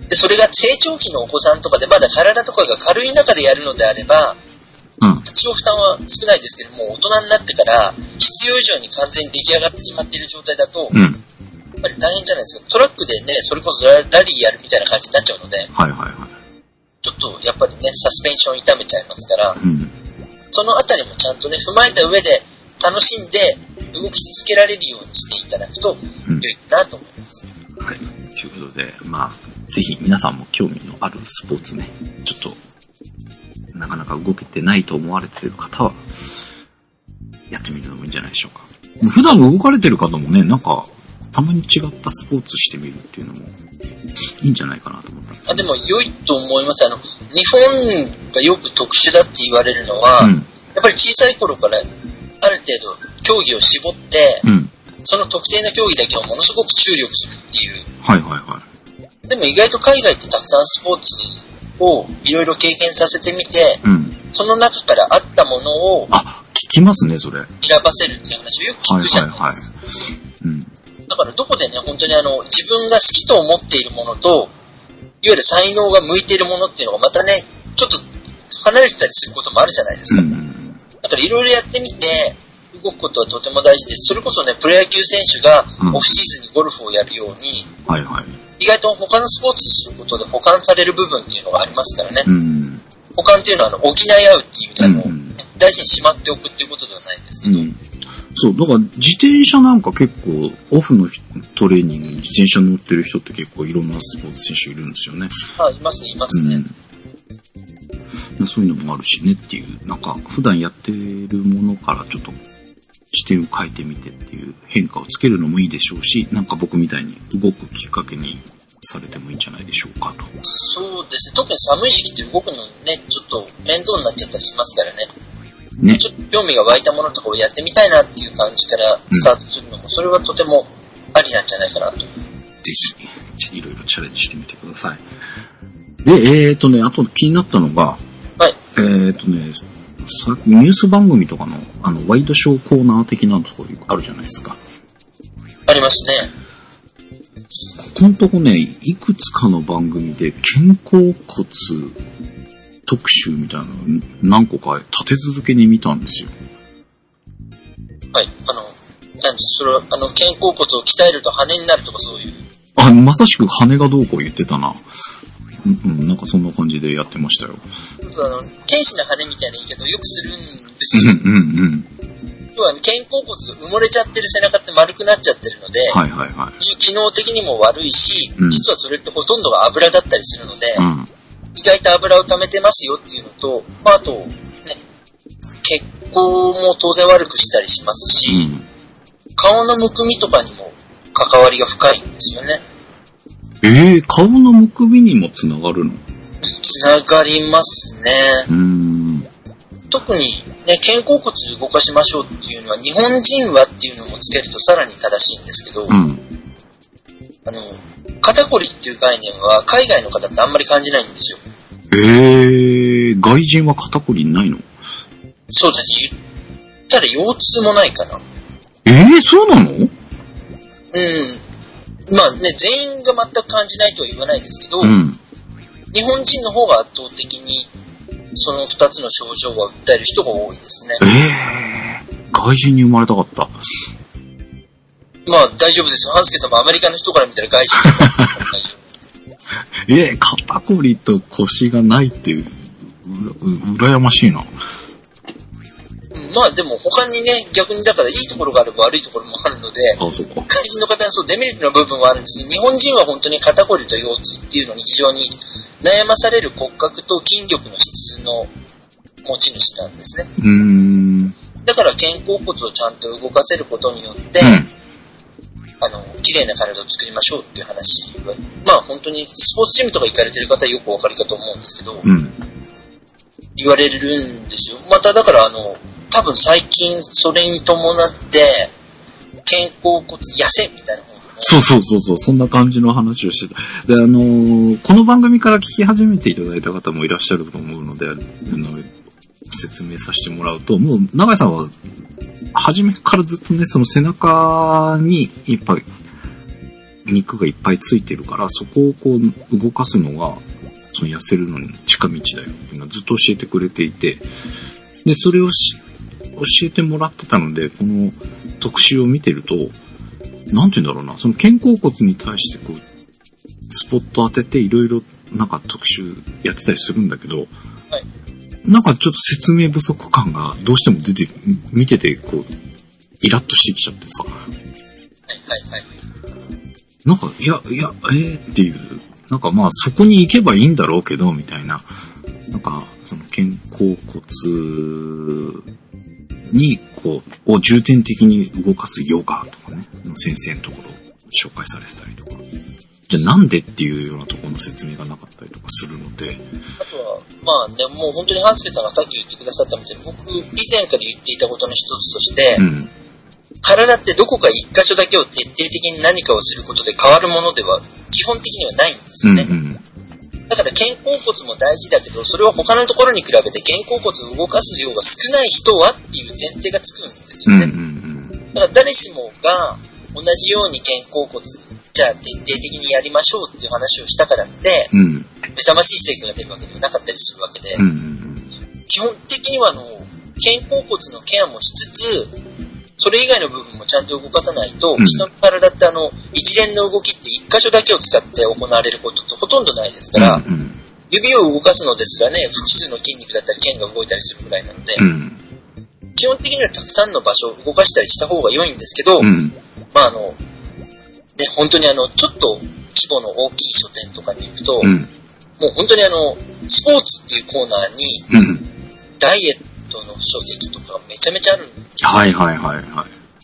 で、それが成長期のお子さんとかでまだ体とかが軽い中でやるのであれば、うん、多少負担は少ないですけども、大人になってから必要以上に完全に出来上がってしまっている状態だと、うん、やっぱり大変じゃないですか。トラックでね、それこそラリーやるみたいな感じになっちゃうので、 はいはいはい。 ちょっとやっぱりね、サスペンション痛めちゃいますから、うん、そのあたりもちゃんとね、踏まえた上で楽しんで動き続けられるようにしていただくと良いなと思います。 うん、はい。ということで、まあ、ぜひ皆さんも興味のあるスポーツね、ちょっと、なかなか動けてないと思われている方は、やってみるのもいいんじゃないでしょうか。普段動かれてる方もね、なんか、たまに違ったスポーツしてみるっていうのも、いいんじゃないかなと思ったんです、ね。 あ、でも良いと思います。あの、日本がよく特殊だって言われるのは、うん、やっぱり小さい頃から、ある程度競技を絞って、うん、その特定の競技だけをものすごく注力するっていう。 はいはいはい。 でも意外と海外ってたくさんスポーツをいろいろ経験させてみて、うん、その中からあったものを、 あ、聞きますね、それ。 選ばせるっていう話をよく聞くじゃないですか。はいはいはい。うん。だからどこでね、本当にあの、自分が好きと思っているものと、いわゆる才能が向いているものっていうのがまたね、ちょっと離れてたりすることもあるじゃないですか。うん、だからいろいろやってみて、動くことはとても大事です。それこそね、プロ野球選手がオフシーズンにゴルフをやるように、うん、はいはい、意外と他のスポーツすることで補完される部分っていうのがありますからね。うん、補完っていうのはあの補い合うっていう意味でも、うん、大事にしまっておくっていうことではないんですけど。うん、 そう、だから自転車なんか結構オフのトレーニングに自転車乗ってる人って結構いろんなスポーツ選手いるんですよね。 あ、いますね、いますね。 うん、そういうのもあるしねっていう、なんか普段やってるものからちょっと視点を変えてみてっていう変化をつけるのもいいでしょうし、なんか僕みたいに動くきっかけにされてもいいんじゃないでしょうかと。 そうですね。特に寒い時期って動くのね、ちょっと面倒になっちゃったりしますからね。ね。ちょっと興味が湧いたものとかをやってみたいなっていう感じからスタートするのも、うん、それはとてもありなんじゃないかなと。ぜひ、いろいろチャレンジしてみてください。で、えーとね、あと気になったのが、はい。えーとね、さニュース番組とかの、あの、ワイドショーコーナー的なところあるじゃないですか。 ありますね。 ここのとこね、いくつかの番組で肩甲骨特集みたいなの何個か立て続けに見たんですよ。 はい、あの、何ですそれは、あの、肩甲骨を鍛えると羽になるとかそういう。 あ、まさしく羽がどうこう言ってたな。うん、なんかそんな感じでやってましたよ。 あの、天使の羽みたいな言い方をよくするんですよ。うんうんうん。要は、肩甲骨が埋もれちゃってる背中って丸くなっちゃってるので、 はいはいはい。 機能的にも悪いし、うん、実はそれってほとんどが油だったりするので、うん、意外と油を溜めてますよっていうのと、まあ、あと、ね、血行も当然悪くしたりしますし、うん、顔のむくみとかにも関わりが深いんですよね。 ええー、顔のむくみにもつながるの？ つながりますね。うーん、特にね、肩甲骨動かしましょうっていうのは日本人はっていうのもつけるとさらに正しいんですけど、うん、あの、肩こりっていう概念は海外の方ってあんまり感じないんですよ。 えー、外人は肩こりないの？ そうです。言ったら腰痛もないかな。 えー、そうなの？うん。 まあね、全員が全く感じないとは言わないですけど、うん、日本人の方が圧倒的にその二つの症状を訴える人が多いですね。 えー、外人に生まれたかった。 まあ大丈夫ですよ。半助さんもアメリカの人から見たら外人だから大丈夫。えー、肩こりと腰がないっていう、うら、羨ましいな。 まあでも他にね、逆にだからいいところがあれば悪いところもあるので、 あ、そうか。 外人の方のそうデメリットの部分はあるんですけど、日本人は本当に肩こりと腰痛っていうのに非常に悩まされる骨格と筋力の質の持ち主なんですね。うーん。だから肩甲骨をちゃんと動かせることによって、うん、あの、綺麗な体を作りましょうっていう話は、まあ本当にスポーツジムとか行かれてる方はよくお分かりかと思うんですけど、うん、言われるんですよ。まただからあの、多分最近それに伴って肩甲骨痩せみたいな本も、ね、 そうそうそうそう、そんな感じの話をしてた。で、あのー、この番組から聞き始めていただいた方もいらっしゃると思うので、あの説明させてもらうと、もう永井さんは初めからずっとね、その背中にいっぱい肉がいっぱいついてるから、そこをこう動かすのがその痩せるのに近道だよっていうのはずっと教えてくれていて、でそれをし教えてもらってたので、この特集を見てると、なんて言うんだろうな、その肩甲骨に対してこうスポット当てていろいろなんか特集やってたりするんだけど、はい、なんかちょっと説明不足感がどうしても出て、見ててこうイラッとしてきちゃってさ、はいはいはい、なんかいやいやえーっていう、なんかまあそこに行けばいいんだろうけどみたいな、なんかその肩甲骨にこうを重点的に動かすヨガとかね、先生のところ紹介されてたりとか、じゃあなんでっていうようなところの説明がなかったりとかするので、 あとはまあね、もう本当に半助さんがさっき言ってくださったみたいに、僕以前から言っていたことの一つとして、うん、体ってどこか一箇所だけを徹底的に何かをすることで変わるものでは基本的にはないんですよね。うんうん、だから肩甲骨も大事だけど、それは他のところに比べて肩甲骨を動かす量が少ない人はっていう前提がつくんですよね。うんうんうん、だから誰しもが同じように肩甲骨、じゃあ徹底的にやりましょうっていう話をしたからって、うん、目覚ましい成果が出るわけではなかったりするわけで、うんうんうん、基本的にはあの肩甲骨のケアもしつつ、それ以外の部分もちゃんと動かさないと、うん、人の体ってあの一連の動きって一箇所だけを使って行われることってほとんどないですから、うんうん、指を動かすのですらね、複数の筋肉だったり腱が動いたりするぐらいなので、うん、基本的にはたくさんの場所を動かしたりした方が良いんですけど、うん、まああのね、本当にあのちょっと規模の大きい書店とかに行くと、うん、もう本当にあのスポーツっていうコーナーに、うん、ダイエットの書籍とかめちゃめちゃあるんですよ。 はいはいはいはい。な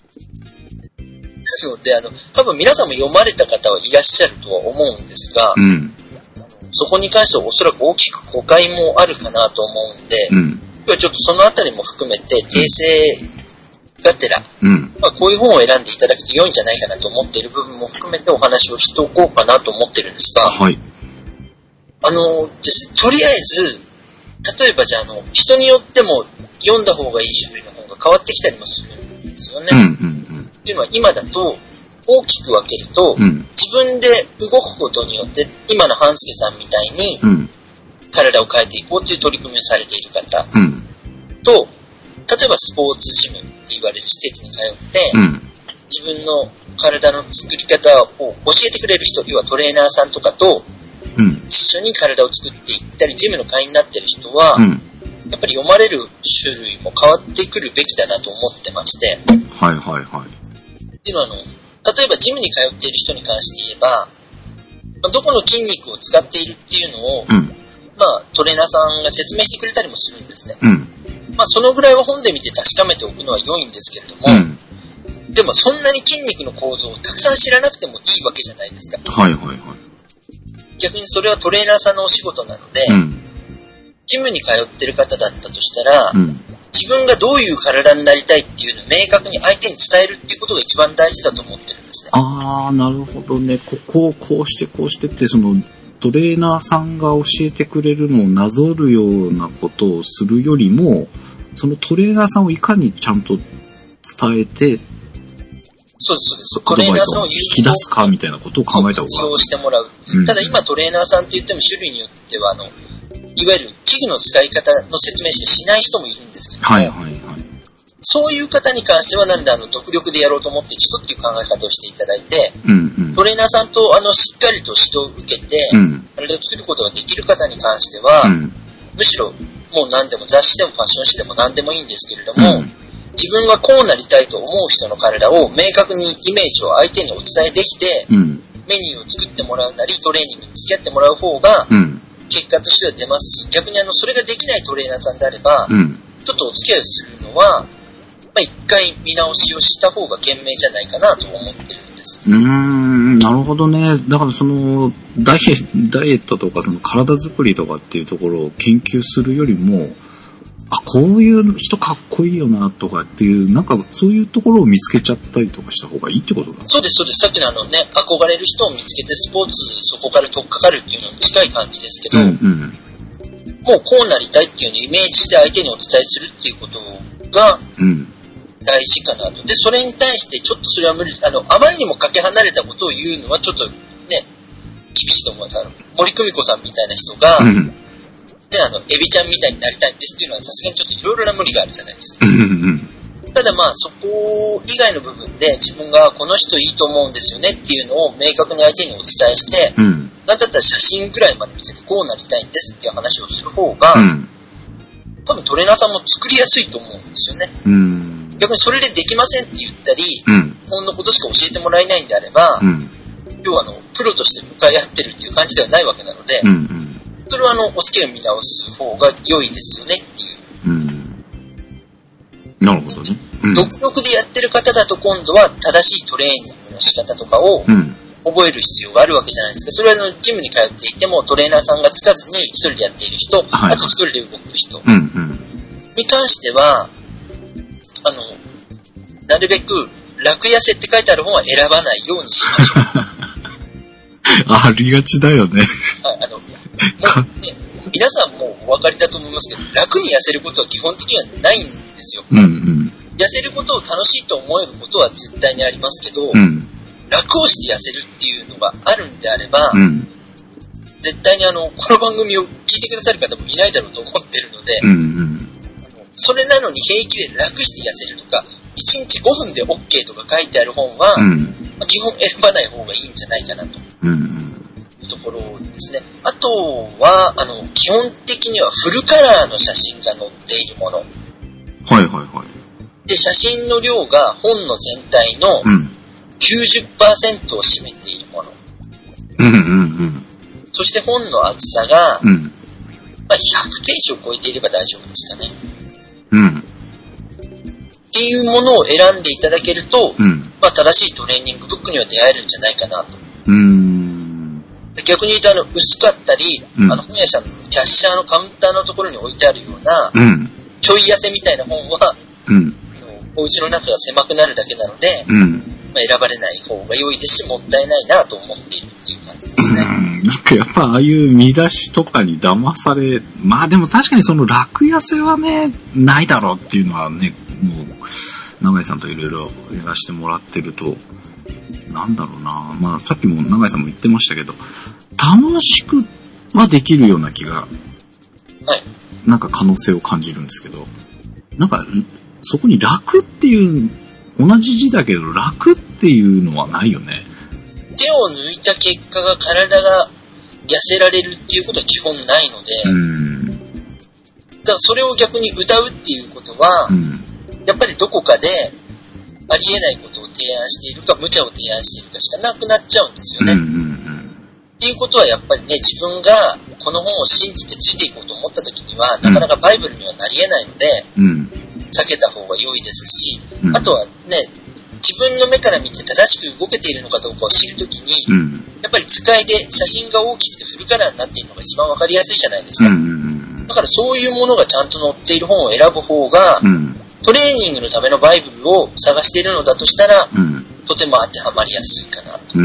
のであの多分皆さんも読まれた方はいらっしゃるとは思うんですが、うん、そこに関してはおそらく大きく誤解もあるかなと思うんで、うん、今日はちょっとそのあたりも含めて訂正がてら、うんまあ、こういう本を選んでいただくと良いんじゃないかなと思っている部分も含めてお話をしておこうかなと思ってるんですが、はい、あのとりあえず例えばじゃあ、あの人によっても読んだ方がいい種類の本が変わってきたりもするんですよね。うんうんうん、っていうのは今だと大きく分けると、うん、自分で動くことによって今の半助さんみたいに体を変えていこうという取り組みをされている方、うん、と例えばスポーツジムって言われる施設に通って、うん、自分の体の作り方を教えてくれる人、要はトレーナーさんとかと一緒に体を作っていったりジムの会員になっている人は、うん、やっぱり読まれる種類も変わってくるべきだなと思ってまして、 はいはいはい。 っていうのはあの例えばジムに通っている人に関して言えば、まあ、どこの筋肉を使っているっていうのを、 うん、 まあトレーナーさんが説明してくれたりもするんですね。 うん、 まあそのぐらいは本で見て確かめておくのは良いんですけれども、うん、でもそんなに筋肉の構造をたくさん知らなくてもいいわけじゃないですか。 はいはいはい。 逆にそれはトレーナーさんのお仕事なので、うん、ジムに通ってる方だったとしたら、うん、自分がどういう体になりたいっていうのを明確に相手に伝えるっていうことが一番大事だと思ってるんですね。 ああ、なるほどね。ここをこうしてこうしてって、そのトレーナーさんが教えてくれるのをなぞるようなことをするよりも、そのトレーナーさんをいかにちゃんと伝えて、 そうですそうです。 トレーナーさんを引き出すかみたいなことを考えた方が。 活用してもらう、うん。ただ今トレーナーさんって言っても種類によってはあのいわゆる器具の使い方の説明しかしない人もいるんですけども、はいはいはい、そういう方に関してはなんであの独力でやろうと思っている人っていう考え方をしていただいて、うんうん、トレーナーさんとあのしっかりと指導を受けて、うん、体を作ることができる方に関しては、うん、むしろもう何でも雑誌でもファッション誌でも何でもいいんですけれども、うん、自分がこうなりたいと思う人の体を明確にイメージを相手にお伝えできて、うん、メニューを作ってもらうなりトレーニングに付き合ってもらう方が、うん結果としては出ますし、逆にあのそれができないトレーナーさんであれば、うん、ちょっとお付き合いをするのは、まあ、一回見直しをした方が賢明じゃないかなと思ってるんです。 うーん、なるほどね。だからそのダイエ、ダイエットとかその体作りとかっていうところを研究するよりも、あ、こういう人かっこいいよなとかっていう、なんかそういうところを見つけちゃったりとかした方がいいってことだ。 そうですそうです。さっきのあのね、憧れる人を見つけてスポーツそこから取っかかるっていうのに近い感じですけど、うんうん、もうこうなりたいっていうのをイメージして相手にお伝えするっていうことが大事かなと。で、それに対してちょっとそれは無理、あの、あまりにもかけ離れたことを言うのはちょっとね、厳しいと思います。あの、森久美子さんみたいな人が、うんね、あの、エビちゃんみたいになりたいんですっていうのはさすがにちょっといろいろな無理があるじゃないですか。ただまあそこ以外の部分で自分がこの人いいと思うんですよねっていうのを明確に相手にお伝えして、うん、なんだったら写真ぐらいまで見せてこうなりたいんですっていう話をする方が、うん、多分トレーナーさんも作りやすいと思うんですよね。うん、逆にそれでできませんって言ったり、うん、ほんのことしか教えてもらえないんであれば、うん、要はあのプロとして向かい合ってるっていう感じではないわけなので、うんうんそれはあのお付き合いを見直す方が良いですよねっていう。うん。 なるほどね。 うん、独力でやってる方だと今度は正しいトレーニングの仕方とかを覚える必要があるわけじゃないですか。それはあのジムに通っていてもトレーナーさんがつかずに一人でやっている人、はい、あと一人で動く人に関しては、あのなるべく楽痩せって書いてある本は選ばないようにしましょう。 ありがちだよね。 ああのもうね、皆さんもお分かりだと思いますけど、楽に痩せることは基本的にはないんですよ。うんうん、痩せることを楽しいと思えることは絶対にありますけど、うん、楽をして痩せるっていうのがあるんであれば、うん、絶対にあのこの番組を聞いてくださる方もいないだろうと思ってるので、うんうん、あのそれなのに平気で楽して痩せるとか、いちにちごふんで OK とか書いてある本は、うんまあ、基本選ばない方がいいんじゃないかなと。うんうんところですね。あとはあの基本的にはフルカラーの写真が載っているもの。 はいはいはい。 で写真の量が本の全体の きゅうじゅっパーセント を占めているもの。うんうんうん。そして本の厚さが、うんまあ、ひゃくページを超えていれば大丈夫ですかね。うん。っていうものを選んでいただけると、うんまあ、正しいトレーニングブックには出会えるんじゃないかなと。うん逆に言うとあの薄かったり、うん、あの本屋さんのキャッシャーのカウンターのところに置いてあるような、うん、ちょい痩せみたいな本は、うん、お家の中が狭くなるだけなので、うんまあ、選ばれない方が良いですしもったいないなと思っているっていう感じですね。 うんなんかやっぱああいう見出しとかに騙されまあでも確かにその楽痩せはねないだろうっていうのはねもう永井さんといろいろやらせてもらってるとなんだろうなまあさっきも永井さんも言ってましたけど楽しくはできるような気が、はい、なんか可能性を感じるんですけどなんかそこに楽っていう同じ字だけど楽っていうのはないよね。 手を抜いた結果が体が痩せられるっていうことは基本ないのでうんだからそれを逆に歌うっていうことは、うん、やっぱりどこかでありえないことを提案しているか、無茶を提案しているかしかなくなっちゃうんですよね。 うんうんうん、 っていうことはやっぱりね、自分がこの本を信じてついていこうと思った時には、なかなかバイブルにはなり得ないので、うん、避けた方が良いですし、うん、あとはね、自分の目から見て正しく動けているのかどうかを知るときに、うん、やっぱり使いで写真が大きくてフルカラーになっているのが一番わかりやすいじゃないですか。うんうん、だからそういうものがちゃんと載っている本を選ぶ方が、うん、トレーニングのためのバイブルを探しているのだとしたら、うん、とても当てはまりやすいかなと。 うん、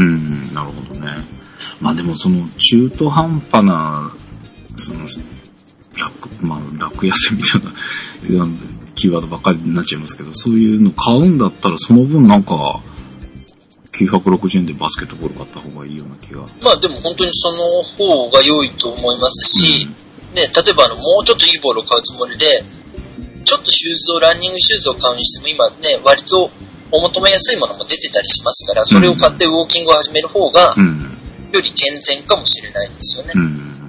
なるほどね。まあでもその中途半端な、その、楽、まあ楽休みみたいなキーワードばっかりになっちゃいますけど、そういうの買うんだったらその分なんか、きゅうひゃくろくじゅうえんでバスケットボール買った方がいいような気が。 まあでも本当にその方が良いと思いますし、うん、ね、例えばあの、もうちょっといいボールを買うつもりで、ちょっとシューズを、ランニングシューズを買うにしても今ね、割とお求めやすいものも出てたりしますから、それを買ってウォーキングを始める方が、より健全かもしれないですよね。うん、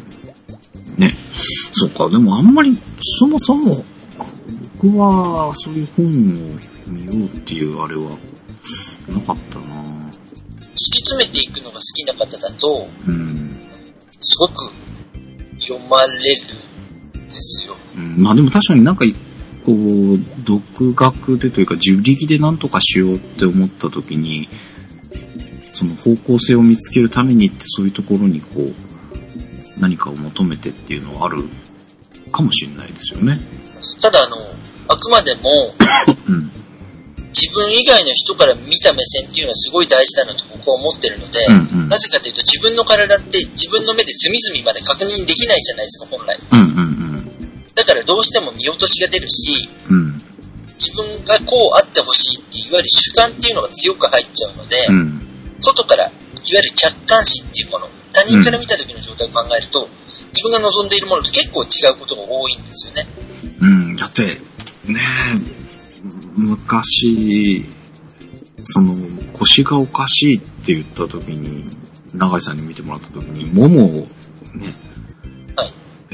ね。そうか、でもあんまり、そもそも、僕はそういう本を見ようっていうあれはなかったな。 突き詰めていくのが好きな方だと、うん、すごく読まれるんですよ。 うん、まあでも確かになんかこう独学でというか自力で何とかしようって思った時にその方向性を見つけるためにってそういうところにこう何かを求めてっていうのはあるかもしれないですよね。 ただあのあくまでも、うん、自分以外の人から見た目線っていうのはすごい大事だなと僕は思ってるので、うんうん、なぜかというと自分の体って自分の目で隅々まで確認できないじゃないですか本来、うんうんうん、だからどうしても見落としが出るし、うん、自分がこうあってほしいっていういわゆる主観っていうのが強く入っちゃうので、うん、外からいわゆる客観視っていうもの他人から見た時の状態を考えると、うん、自分が望んでいるものと結構違うことが多いんですよね。 うん、だってねえ昔その腰がおかしいって言った時に永井さんに見てもらった時にももをね、はい、え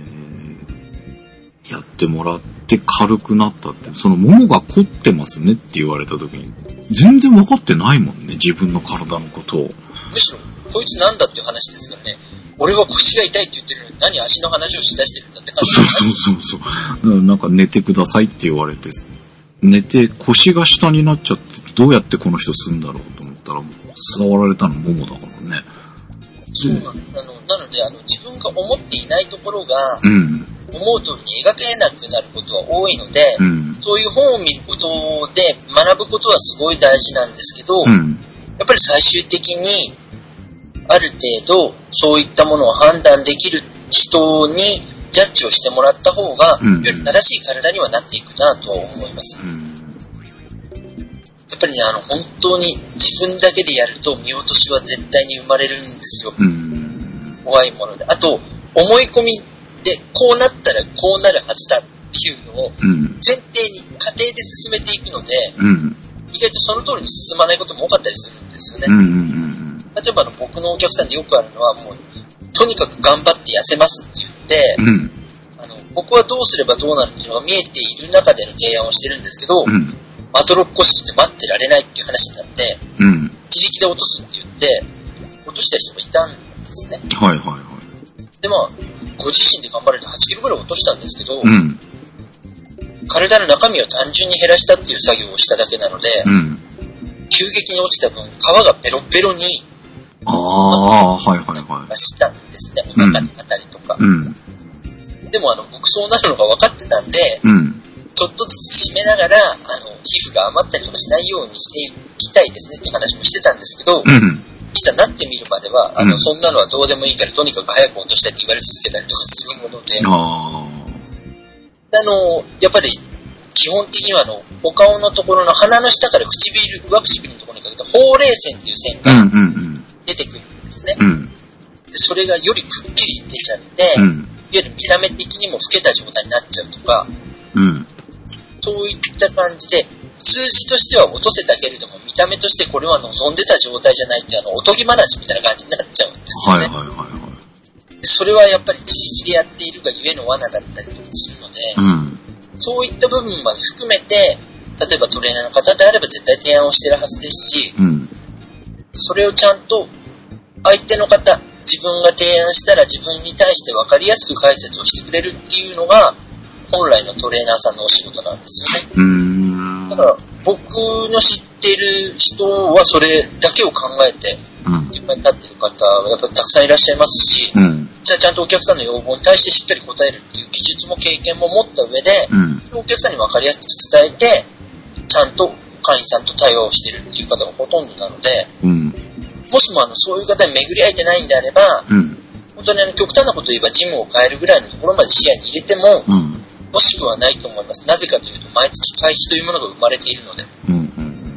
ー、やってもらって軽くなったってそのももが凝ってますねって言われた時に全然分かってないもんね自分の体のことを。 むしろこいつなんだっていう話ですからね。俺は腰が痛いって言ってるのに何足の話をしだしてるんだって感じ。 そうそうそうそう。なんか寝てくださいって言われて寝て腰が下になっちゃってどうやってこの人するんだろうと思ったら触られたのももだからね。 そうなんです。あのなのであの自分が思っていないところが、うん、思う通りに描けなくなることは多いので、うん、そういう本を見ることで学ぶことはすごい大事なんですけど、うん、やっぱり最終的にある程度そういったものを判断できる人にジャッジをしてもらった方が、うん、より正しい体にはなっていくなとは思います、うん、やっぱりねあの本当に自分だけでやると見落としは絶対に生まれるんですよ、うん、怖いもので。あと思い込みでこうなったらこうなるはずだっていうのを前提に家庭で進めていくので、うん、意外とその通りに進まないことも多かったりするんですよね、うんうんうん、例えばあの僕のお客さんでよくあるのはもうとにかく頑張って痩せますって言って、うん、あの僕はどうすればどうなるっていうのが見えている中での提案をしてるんですけど、うん、まどろっこしくて待ってられないっていう話になって、うん、自力で落とすって言って落とした人がいたんですね。はいはいはい。でまあご自身で頑張れてはちキロぐらい落としたんですけど、うん、体の中身を単純に減らしたっていう作業をしただけなので、うん、急激に落ちた分皮がベロベロにああ、はいはいはい。 したんですね、お腹にあたりとか。うん、でもあの僕そうなるのが分かってたんで、うん、ちょっとずつ締めながらあの皮膚が余ったりとかしないようにしていきたいですねっていう話もしてたんですけど、うん、いざなってみるまではあの、うん、そんなのはどうでもいいからとにかく早く落としたいって言われ続けたりとかするもので、ああのやっぱり基本的にはあのお顔のところの鼻の下から唇上唇のところにかけたほうれい線っていう線が、うんうんうん出てくるんですね、うん、でそれがよりくっきり出ちゃって、うん、いわゆる見た目的にも老けた状態になっちゃうとか、うん、そういった感じで数字としては落とせたけれども見た目としてこれは望んでた状態じゃないっていうあのおとぎ話みたいな感じになっちゃうんですよね、はいはいはいはい、でそれはやっぱり自力でやっているがゆえの罠だったりとかするので、うん、そういった部分まで含めて例えばトレーナーの方であれば絶対提案をしてるはずですし、 うん、 それをちゃんと相手の方、自分が提案したら自分に対して分かりやすく解説をしてくれるっていうのが本来のトレーナーさんのお仕事なんですよね。 うーん、 だから僕の知っている人はそれだけを考えて現場に立っている方はやっぱりたくさんいらっしゃいますし、うん、じゃあちゃんとお客さんの要望に対してしっかり答えるっていう技術も経験も持った上で、うん、それをお客さんに分かりやすく伝えてちゃんと会員さんと対話をしているっていう方がほとんどなので、うん、もしもあのそういう方に巡り合えてないんであれば、うん、本当にあの極端なことを言えばジムを変えるぐらいのところまで視野に入れても、うん、欲しくはないと思います。なぜかというと毎月会費というものが生まれているので、うんうん、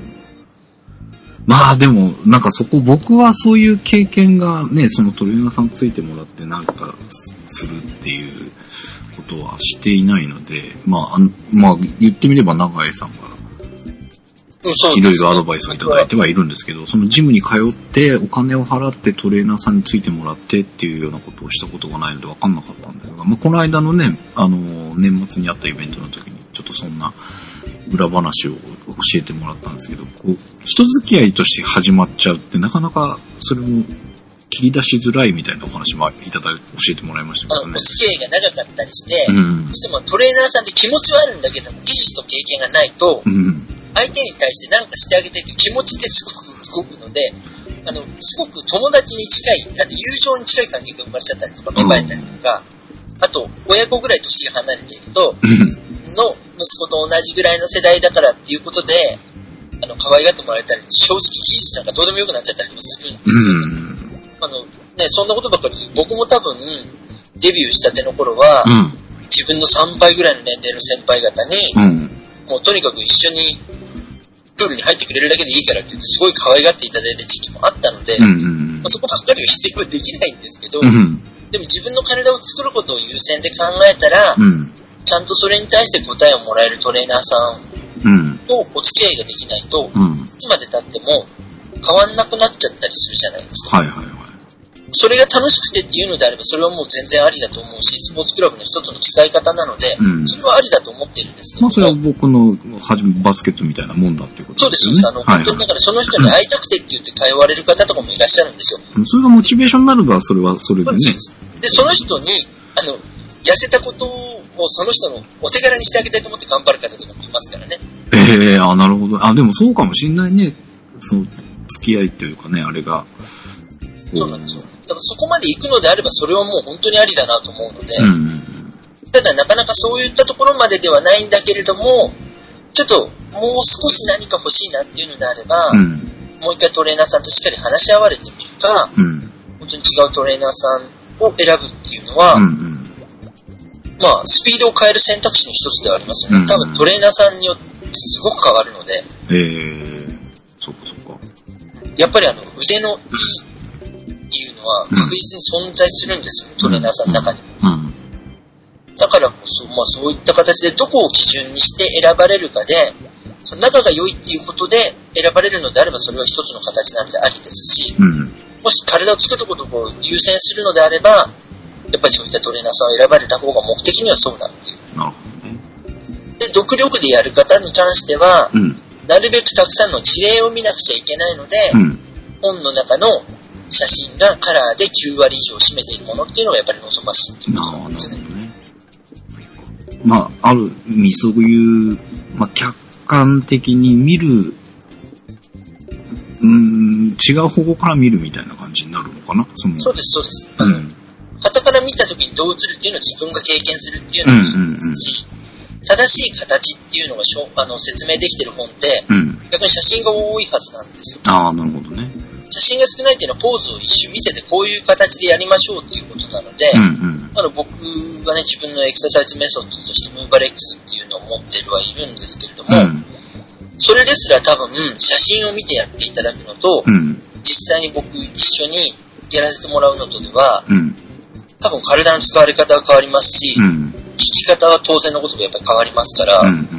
まあでもなんかそこ僕はそういう経験がね、そのトレーナーさんついてもらってなんかするっていうことはしていないので、まあ、あまあ言ってみれば永井さんがいろいろアドバイスをいただいてはいるんですけど、そのジムに通ってお金を払ってトレーナーさんについてもらってっていうようなことをしたことがないので分かんなかったんですが、まあ、この間のね、あの年末にあったイベントの時にちょっとそんな裏話を教えてもらったんですけど、こう人付き合いとして始まっちゃうってなかなかそれも切り出しづらいみたいなお話もいただいて教えてもらいましたけどね。 お付き合いが長かったりして、うん、どうしてもトレーナーさんって気持ちはあるんだけども技術と経験がないと、うん、相手に対して何かしてあげたいという気持ちってすごく動くので、あのすごく友達に近い、あと友情に近い関係が生まれちゃったりとか芽生えたりとか、うん、あと親子ぐらい年が離れていると、うん、の息子と同じぐらいの世代だからっていうことであの可愛がってもらえたり、正直技術なんかどうでもよくなっちゃったりもするんですよね。うん、あのね、そんなことばっかり僕も多分デビューしたての頃は、うん、自分のさんばいぐらいの年齢の先輩方に、うん、もうとにかく一緒にプールに入ってくれるだけでいいからって言ってすごい可愛がっていただいた時期もあったので、うんうん、まあ、そこばっかりは否定はできないんですけど、うん、でも自分の体を作ることを優先で考えたら、うん、ちゃんとそれに対して答えをもらえるトレーナーさんとお付き合いができないと、うん、いつまで経っても変わんなくなっちゃったりするじゃないですか。はいはいはい。それが楽しくてっていうのであればそれはもう全然ありだと思うし、スポーツクラブの一つの使い方なので、うん、それはありだと思っているんですけども、まあそれは僕の初めバスケットみたいなもんだっていうことですよね。 そうです。あの、はいはい、本当にだからその人に会いたくてって言って通われる方とかもいらっしゃるんですよ。 それがモチベーションになればそれはそれでね。 で、その人にあの痩せたことをその人のお手柄にしてあげたいと思って頑張る方とかもいますからね。 ええー、あ、なるほど。あ、でもそうかもしれないね。その付き合いというかね、あれが。 そうなんですよ。だからそこまで行くのであればそれはもう本当にありだなと思うので、うんうんうん、ただなかなかそういったところまでではないんだけれども、ちょっともう少し何か欲しいなっていうのであれば、うん、もう一回トレーナーさんとしっかり話し合われてみるか、うん、本当に違うトレーナーさんを選ぶっていうのは、うんうん、まあスピードを変える選択肢の一つではありますよね。うんうん、多分トレーナーさんによってすごく変わるので、 えー、そっかそっか。 やっぱりあの腕のいいっていうのは確実に存在するんですよね、うん、トレーナーさんの中にも、うんうん、だからこそ、まあ、そういった形でどこを基準にして選ばれるかで、その仲が良いっていうことで選ばれるのであればそれは一つの形なんでありですし、うん、もし体を作ることを優先するのであればやっぱりそういったトレーナーさんを選ばれた方が目的にはそうだっていう。なるほどね。で、独力でやる方に関しては、うん、なるべくたくさんの事例を見なくちゃいけないので、うん、本の中の写真がカラーできゅうわり以上を占めているものっていうのがやっぱり望ましいっていうことなんですよね。 まあ、ある意味そういう、まあ、客観的に見る、うーん、違う方向から見るみたいな感じになるのかな。そのそうです、そうです。うん。傍から見た時にどう映るっていうのを自分が経験するっていうのもそうですし、うんうんうん、正しい形っていうのがしょあの説明できてる本って、うん、逆に写真が多いはずなんですよ。 ああ、なるほどね。 写真が少ないっていうのはポーズを一瞬見せてこういう形でやりましょうっていうことなので、うんうん、あの僕はね自分のエクササイズメソッドとしてムーバレックスっていうのを持ってるはいるんですけれども、うん、それですら多分写真を見てやっていただくのと、うん、実際に僕一緒にやらせてもらうのとでは、うん、多分体の使われ方は変わりますし、うん、聞き方は当然のことがやっぱり変わりますから、うんうん、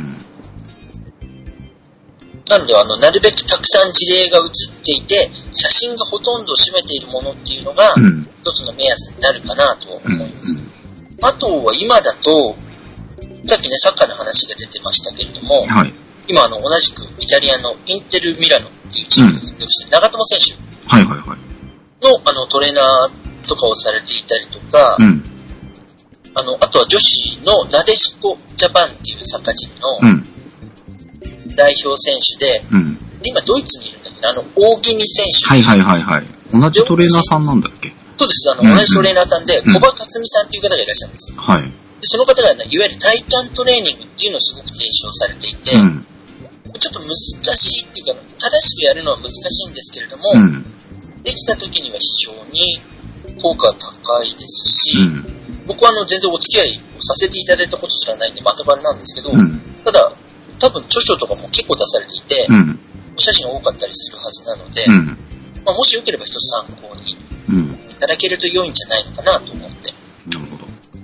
なのであのなるべくたくさん事例が写っていて写真がほとんど占めているものっていうのが、うん、一つの目安になるかなと思います、うんうん、あとは今だとさっきねサッカーの話が出てましたけれども、はい、 今あの、同じくイタリアのインテルミラノっていうチームで活躍してる長友選手はいはいはい。 の、あの、トレーナーとかをされていたりとか、 うん。 あの、あとは女子のなでしこジャパンっていうサッカーチームの代表選手で、 うん。 今ドイツにいるんだけど、あの、大気味選手。 はいはいはいはい。同じトレーナーさんなんだっけ？ そうです。あの、同じトレーナーさんで、小葉克美さんっていう方がいらっしゃるんです。 はい。でその方が、ね、いわゆる体幹トレーニングっていうのをすごく提唱されていて、うん、ちょっと難しいっていうか、正しくやるのは難しいんですけれども、うん、できた時には非常に効果が高いですし、うん、僕はあの全然お付き合いをさせていただいたことすらないんでまたばれなんですけど、うん、ただ多分著書とかも結構出されていて、うん、お写真が多かったりするはずなので、うん、まあ、もしよければ一つ参考にいただけると良いんじゃないのかなと思って。 なるほど。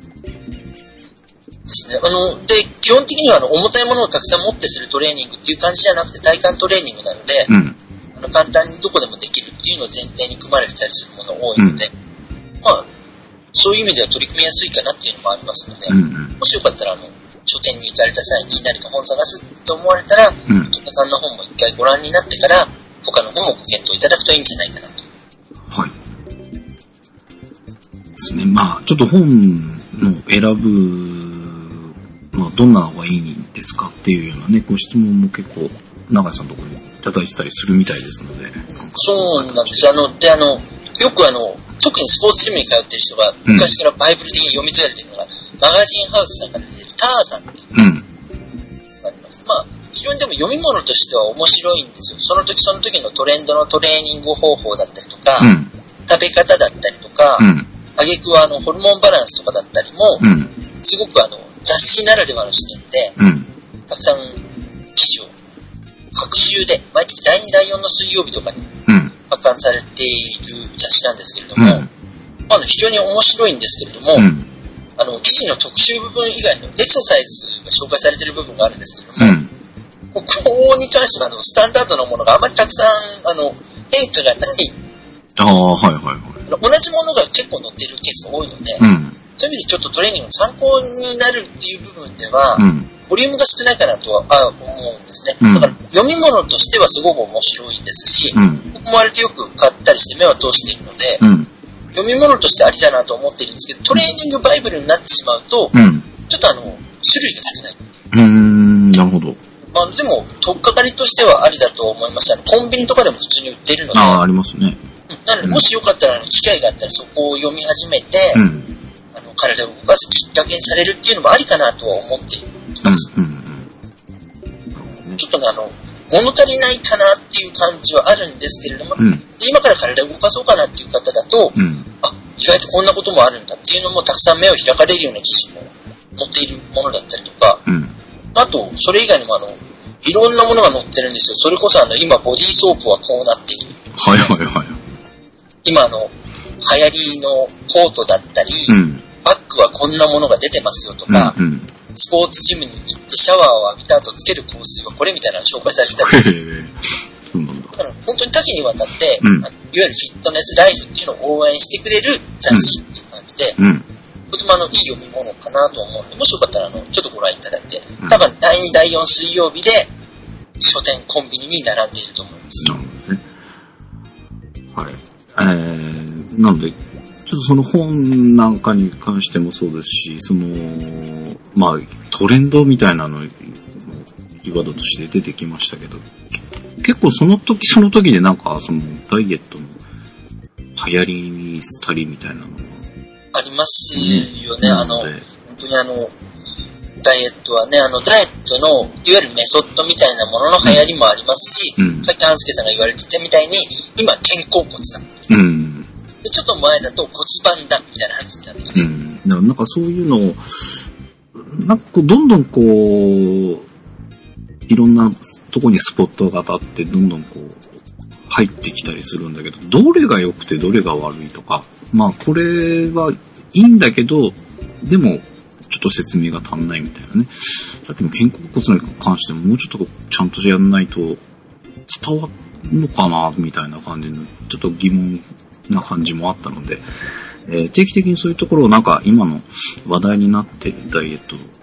ですね。あの、で、基本的にはあの重たいものをたくさん持ってするトレーニングっていう感じじゃなくて体幹トレーニングなので、うん、あの簡単にどこでもできるっていうのを前提に組まれてたりするもの多いので、うん、まあ、そういう意味では取り組みやすいかなっていうのもありますので、うんうん、もしよかったらあの、書店に行かれた際に何か本探すと思われたら、うん、岡さんの本も一回ご覧になってから、他の本もご検討いただくといいんじゃないかなと。 はい。ですね。まあ、ちょっと本の選ぶ、まあ、どんなのがいいんですかっていうようなね、ご質問も結構、永井さんのところにいただいてたりするみたいですので。 そうなんですよ。あの、で、あの、よくあの、特にスポーツジムに通ってる人が、昔からバイブル的に読み継がれてるのが、うん、マガジンハウスさんから出てるターザンっていうのがあります。うん、まあ、非常にでも読み物としては面白いんですよ。その時その時のトレンドのトレーニング方法だったりとか、うん、食べ方だったりとか、あげくはあの、ホルモンバランスとかだったりも、うん、すごくあの、雑誌ならではの視点で、うん、たくさん記事を各週で毎月だいにだいよんの水曜日とかに発刊されている雑誌なんですけれども、うん、まあ、非常に面白いんですけれども、うん、あの記事の特集部分以外のエクササイズが紹介されている部分があるんですけれども、うん、ここに関してはあのスタンダードなものがあまりたくさんあの変化がない。 ああ、はいはいはい。 同じものが結構載っているケースが多いので、うん、そういう意味でちょっとトレーニングの参考になるっていう部分では、うん、ボリュームが少ないかなとは思うんですね。うん、だから読み物としてはすごく面白いですし、うん、僕も割とよく買ったりして目は通しているので、うん、読み物としてありだなと思っているんですけど、トレーニングバイブルになってしまうと、うん、ちょっとあの、種類が少ない。 うーん、なるほど。 まあでも、取っかかりとしてはありだと思います。あの、コンビニとかでも普通に売っているので。 ああ、ありますね。 なので、もしよかったら、あの、機会があったらそこを読み始めて、うん、あの、体を動かすきっかけにされるっていうのもありかなとは思っています。うんうんうん、ちょっとね、あの、物足りないかなっていう感じはあるんですけれども、うん、今から体を動かそうかなっていう方だと、うん、あ、意外とこんなこともあるんだっていうのもたくさん目を開かれるような記事も載っているものだったりとか、うん、あと、それ以外にもあの、いろんなものが載ってるんですよ。それこそあの、今ボディーソープはこうなっている。 はいはいはい。 今あの、流行りのコートだったり、うん、バッグはこんなものが出てますよとか、うんうん、スポーツジムに行ってシャワーを浴びた後つける香水はこれみたいなの紹介されてたりする。だから本当に多岐にわたって、うん、いわゆるフィットネスライフっていうのを応援してくれる雑誌っていう感じで、うん、とてもあのいい読み物かなと思うので、もしよかったらあのちょっとご覧いただいて、多分だいにだいよん水曜日で書店コンビニに並んでいると思います。 なるほどね。はい。えー、なので、ちょっとその本なんかに関してもそうですし、その、まあ、トレンドみたいなの、キーワードとして出てきましたけど、結構その時その時でなんか、その、ダイエットの流行りしたりみたいなのが。 ありますよね。ね、あの、本当にあの、ダイエットはね、あの、ダイエットの、いわゆるメソッドみたいなものの流行りもありますし、うん、さっき半助さんが言われてたみたいに、今、肩甲骨だ。うん、でちょっと前だと骨盤だ、みたいな話になってきて。うん、 なんかそういうのを、なんかこう、どんどんこう、いろんなとこにスポットが当たって、どんどんこう、入ってきたりするんだけど、どれが良くてどれが悪いとか、まあこれはいいんだけど、でも、ちょっと説明が足んないみたいなね。さっきの肩甲骨に関してももうちょっとちゃんとやんないと伝わるのかなみたいな感じのちょっと疑問な感じもあったので、えー、定期的にそういうところをなんか今の話題になっているダイエット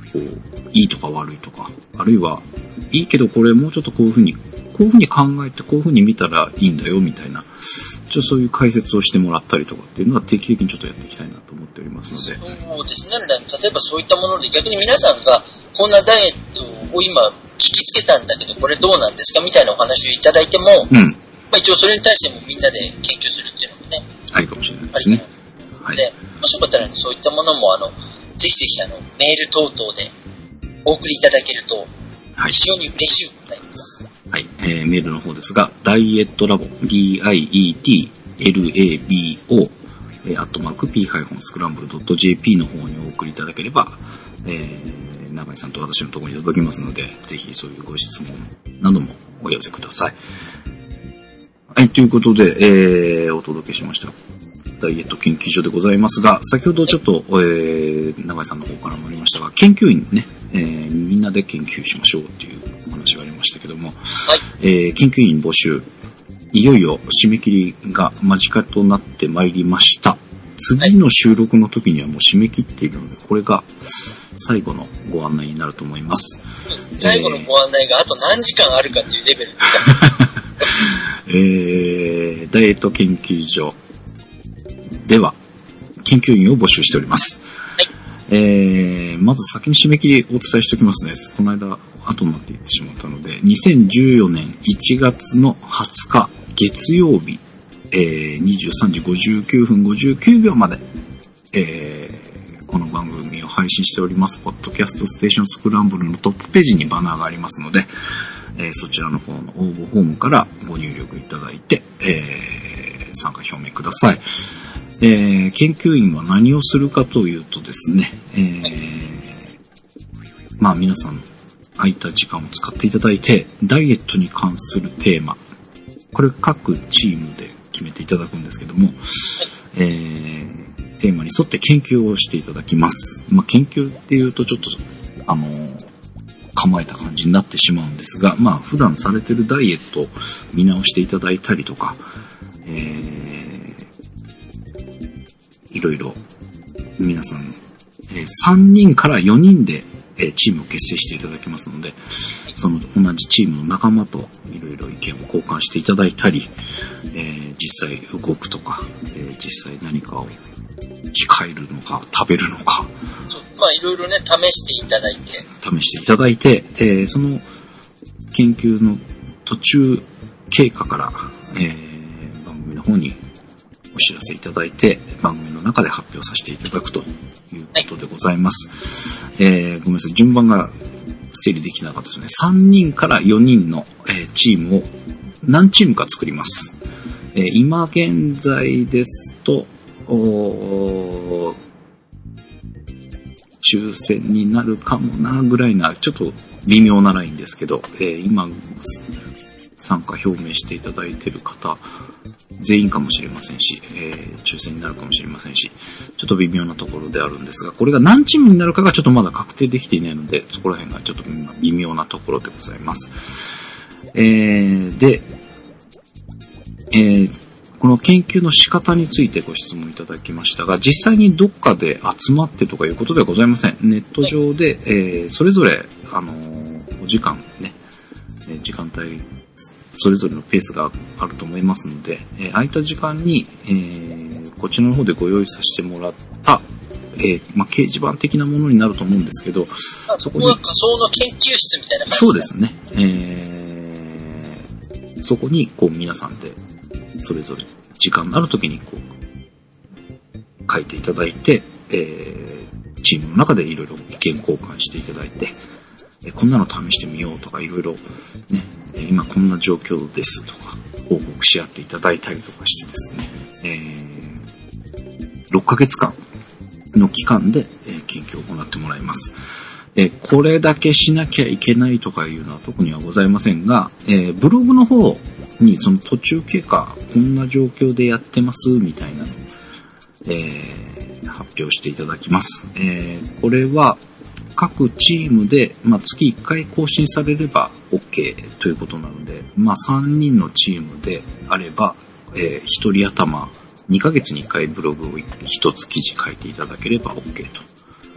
こう、いいとか悪いとか、あるいは、いいけどこれもうちょっとこういうふうに、こういうふうに考えてこういうふうに見たらいいんだよみたいな、ちょっとそういう解説をしてもらったりとかっていうのは定期的にちょっとやっていきたいなと思っておりますので。 そうですね。例えばそういったもので逆に皆さんがこんなダイエットを今聞きつけたんだけどこれどうなんですかみたいなお話をいただいても、うん、まあ、一応それに対してもみんなで研究するっていうのもね、 ありかもしれないですね。 はい。で、もしよかったら、ね、そういったものもあのぜひぜひあのメール等々でお送りいただけると非常に嬉しいございます。 はい、えー、メールの方ですが、ダイエットラボ、ディーアイイーティーエルエービーオー、えー、アットマーク ピースクランブルドットジェーピー の方にお送りいただければ、えー、永井さんと私のところに届きますので、ぜひそういうご質問などもお寄せください。はい、ということで、えー、お届けしました。ダイエット研究所でございますが、先ほどちょっと、えー、永井さんの方からもありましたが、研究員ね、えー、みんなで研究しましょうっていうお話がありましたけども、はい、えー、研究員募集、いよいよ締め切りが間近となってまいりました。次の収録の時にはもう締め切っているので、これが最後のご案内になると思います。 最後のご案内があと何時間あるかっていうレベルで、えー、ダイエット研究所では研究員を募集しております。はい、えー、まず先に締め切りお伝えしておきますね。この間後になっていってしまったので、にせんじゅうよねんいちがつのはつか月曜日、えー、にじゅうさんじごじゅうきゅうふんごじゅうきゅうびょうまで、えー、この番組を配信しておりますポッドキャストステーションスクランブルのトップページにバナーがありますので、えー、そちらの方の応募フォームからご入力いただいて、えー、参加表明ください。えー、研究員は何をするかというとですね、えー、まあ皆さん空いた時間を使っていただいて、ダイエットに関するテーマ、これ各チームで決めていただくんですけども、えー、テーマに沿って研究をしていただきます。まあ研究っていうとちょっとあの構えた感じになってしまうんですが、まあ普段されてるダイエットを見直していただいたりとか、えー、いろいろ皆さん、えー、さんにんからよにんでチームを結成していただきますので、その同じチームの仲間といろいろ意見を交換していただいたり、えー、実際動くとか、えー、実際何かを控えるのか食べるのか、 まあいろいろね試していただいて試していただいて、えー、その研究の途中経過から、えー、番組の方にお知らせいただいて番組の中で発表させていただくということでございます。はい、えー、ごめんなさい、順番が整理できなかったですね。さんにんからよにんの、えー、チームを何チームか作ります。えー、今現在ですとお抽選になるかもなぐらいなちょっと微妙なラインですけど、えー、今参加表明していただいている方全員かもしれませんし、えー、抽選になるかもしれませんし、ちょっと微妙なところであるんですが、これが何チームになるかがちょっとまだ確定できていないので、そこら辺がちょっと微妙なところでございます。えー、で、えー、この研究の仕方についてご質問いただきましたが、実際にどっかで集まってとかいうことではございません。ネット上で、えー、それぞれ、あのー、お時間ね、時間帯、それぞれのペースがあると思いますので、えー、空いた時間に、えー、こちらの方でご用意させてもらった、えーまあ、掲示板的なものになると思うんですけど、 そこに仮想の研究室みたいな感じ。 そうですね。えー、そこにこう皆さんでそれぞれ時間のある時にこう書いていただいて、えー、チームの中でいろいろ意見交換していただいて、えー、こんなの試してみようとかいろいろね、今こんな状況ですとか報告し合っていただいたりとかしてですね、えー、ろっかげつかんの期間で、えー、研究を行ってもらいます。えー、これだけしなきゃいけないとかいうのは特にはございませんが、えー、ブログの方にその途中経過こんな状況でやってますみたいなのを、えー、発表していただきます。えー、これは各チームで、まあ、月いっかい更新されれば OK ということなので、まあ、さんにんのチームであれば、えー、ひとり頭にかげつにいっかいブログをひとつ記事書いていただければ OK と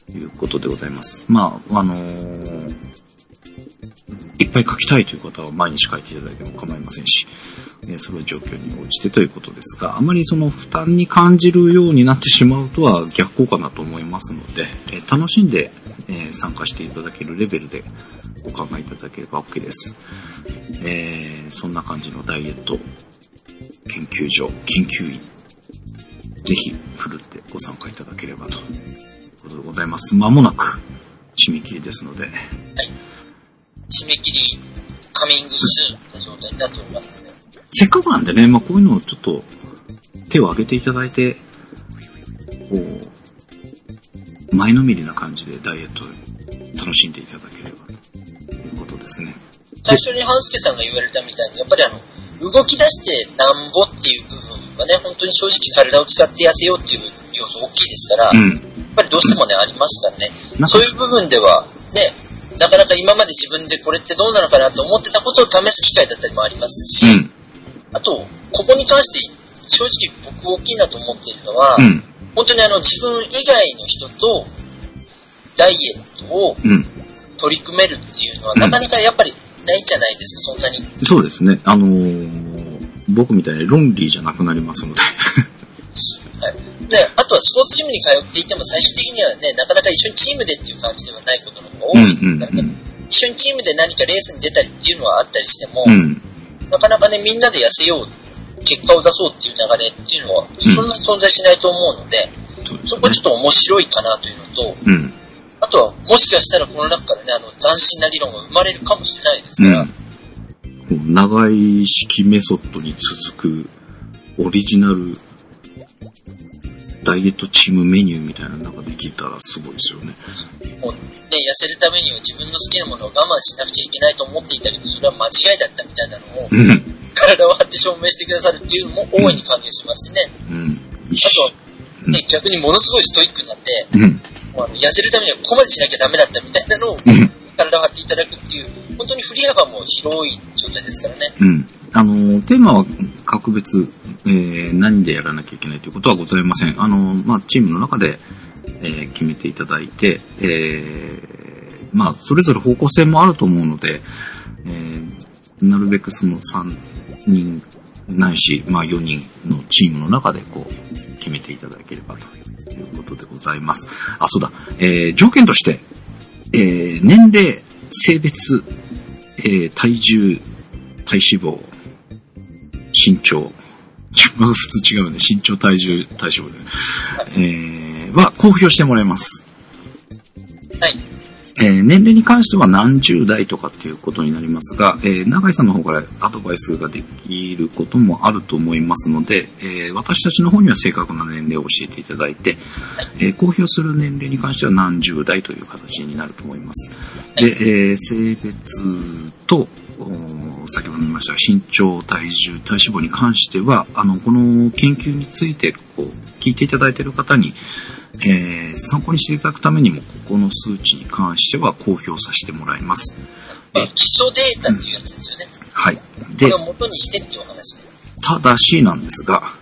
いうことでございます。まあ、あのー、いっぱい書きたいという方は毎日書いていただいても構いませんし、それは状況に応じてということですが、あまりその負担に感じるようになってしまうとは逆効果だと思いますので、楽しんで参加していただけるレベルでお考えいただければ OK です。えー、そんな感じのダイエット研究所研究員、ぜひふるってご参加いただければということでございます。まもなく締め切りですので、はい、 締め切りカミングスーンの状態になっておりますので、 せっかくなんでね、まあ、こういうのをちょっと手を挙げていただいて、こう前のめりな感じでダイエットを楽しんでいただければということですね。 最初に半助さんが言われたみたいに、やっぱりあの動き出してなんぼっていう部分はね、本当に正直体を使って痩せようっていう要素大きいですから、うん、やっぱりどうしてもね、うん、ありますからね。そういう部分ではね、なかなか今まで自分でこれってどうなのかなと思ってたことを試す機会だったりもありますし、うん、あとここに関して正直僕大きいなと思っているのは、うん、本当にあの自分以外の人とダイエットを取り組めるっていうのは、うん、なかなかやっぱりないじゃないですか、そんなに。そうですね。 あのー、僕みたいに論理じゃなくなりますので。 はい。で、あとはスポーツジムに通っていても最終的にはね、なかなか一緒にチームでっていう感じではないことの方が多いからね、うんうんうん。一緒にチームで何かレースに出たりっていうのはあったりしても、うん、なかなかね、みんなで痩せよう、結果を出そうっていう流れっていうのは、そんなに存在しないと思うので、うん、そこはちょっと面白いかなというのと、うん、あとは、もしかしたらこの中からね、あの、斬新な理論が生まれるかもしれないですから。 うん、長い式メソッドに続くオリジナルダイエットチームメニューみたいなのができたらすごいですよね。 もうね、痩せるためには自分の好きなものを我慢しなくちゃいけないと思っていたけど、それは間違いだったみたいなのを、うん、体を張って証明してくださるっていうのも大いに関係しますしね。うん、あとは、ね、逆にものすごいストイックになって、うん、あの痩せるためにはここまでしなきゃダメだったみたいなのを体を張っていただくっていう本当に振り幅も広い状態ですからね。 うん。あのテーマは格別、えー、何でやらなきゃいけないということはございません。あのまあチームの中で、えー、決めていただいて、えー、まあそれぞれ方向性もあると思うので、えー、なるべくそのさんにんないしまあよにんのチームの中でこう決めていただければと。ということでございます。あ、そうだ。えー、条件として、えー、年齢、性別、えー、体重、体脂肪、身長、普通違うんで、身長、体重、体脂肪で、えー、は公表してもらいます。 はい。 えー、年齢に関しては何十代とかっていうことになりますが、えー、永井さんの方からアドバイスができることもあると思いますので、えー、私たちの方には正確な年齢を教えていただいて、えー、公表する年齢に関しては何十代という形になると思います。で、えー、性別と、先ほど言いました身長、体重、体脂肪に関しては、あの、この研究についてこう聞いていただいている方に、えー、参考にしていただくためにもここの数値に関しては公表させてもらいます。 まあ、基礎データっていうやつですよね。 うん、はい。 で、これを元にしてっていう話で。 ただしなんですが、はい。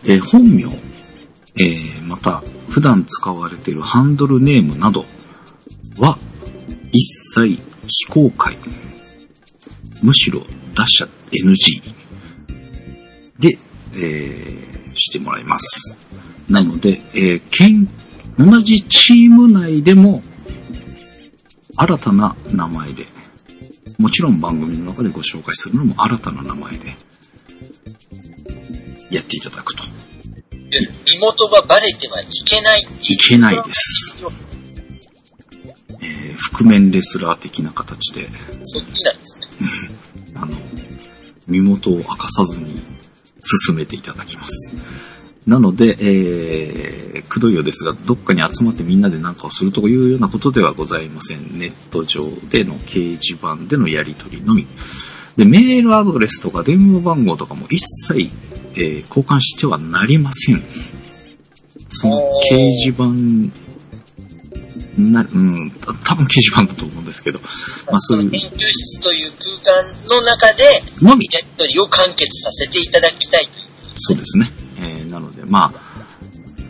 えー、本名、えー、また普段使われているハンドルネームなどは一切非公開。むしろ出しちゃ エヌジー で、えー、してもらいます。なので、えー、県、同じチーム内でも新たな名前で、もちろん番組の中でご紹介するのも新たな名前でやっていただくと。 身元がバレてはいけないっていう。 いけないです。えー、覆面レスラー的な形で。 そっちなんですね。 あの、身元を明かさずに進めていただきます。なので、えー、くどいようですが、どっかに集まってみんなで何かをするというようなことではございません。ネット上での掲示板でのやり取りのみ。で、メールアドレスとか電話番号とかも一切、えー、交換してはなりません。その掲示板な、うん、多分掲示板だと思うんですけど、 まあそういう研究室という空間の中でのみやり取りを完結させていただきたいということですね。 そうですね。えー、なのでまあ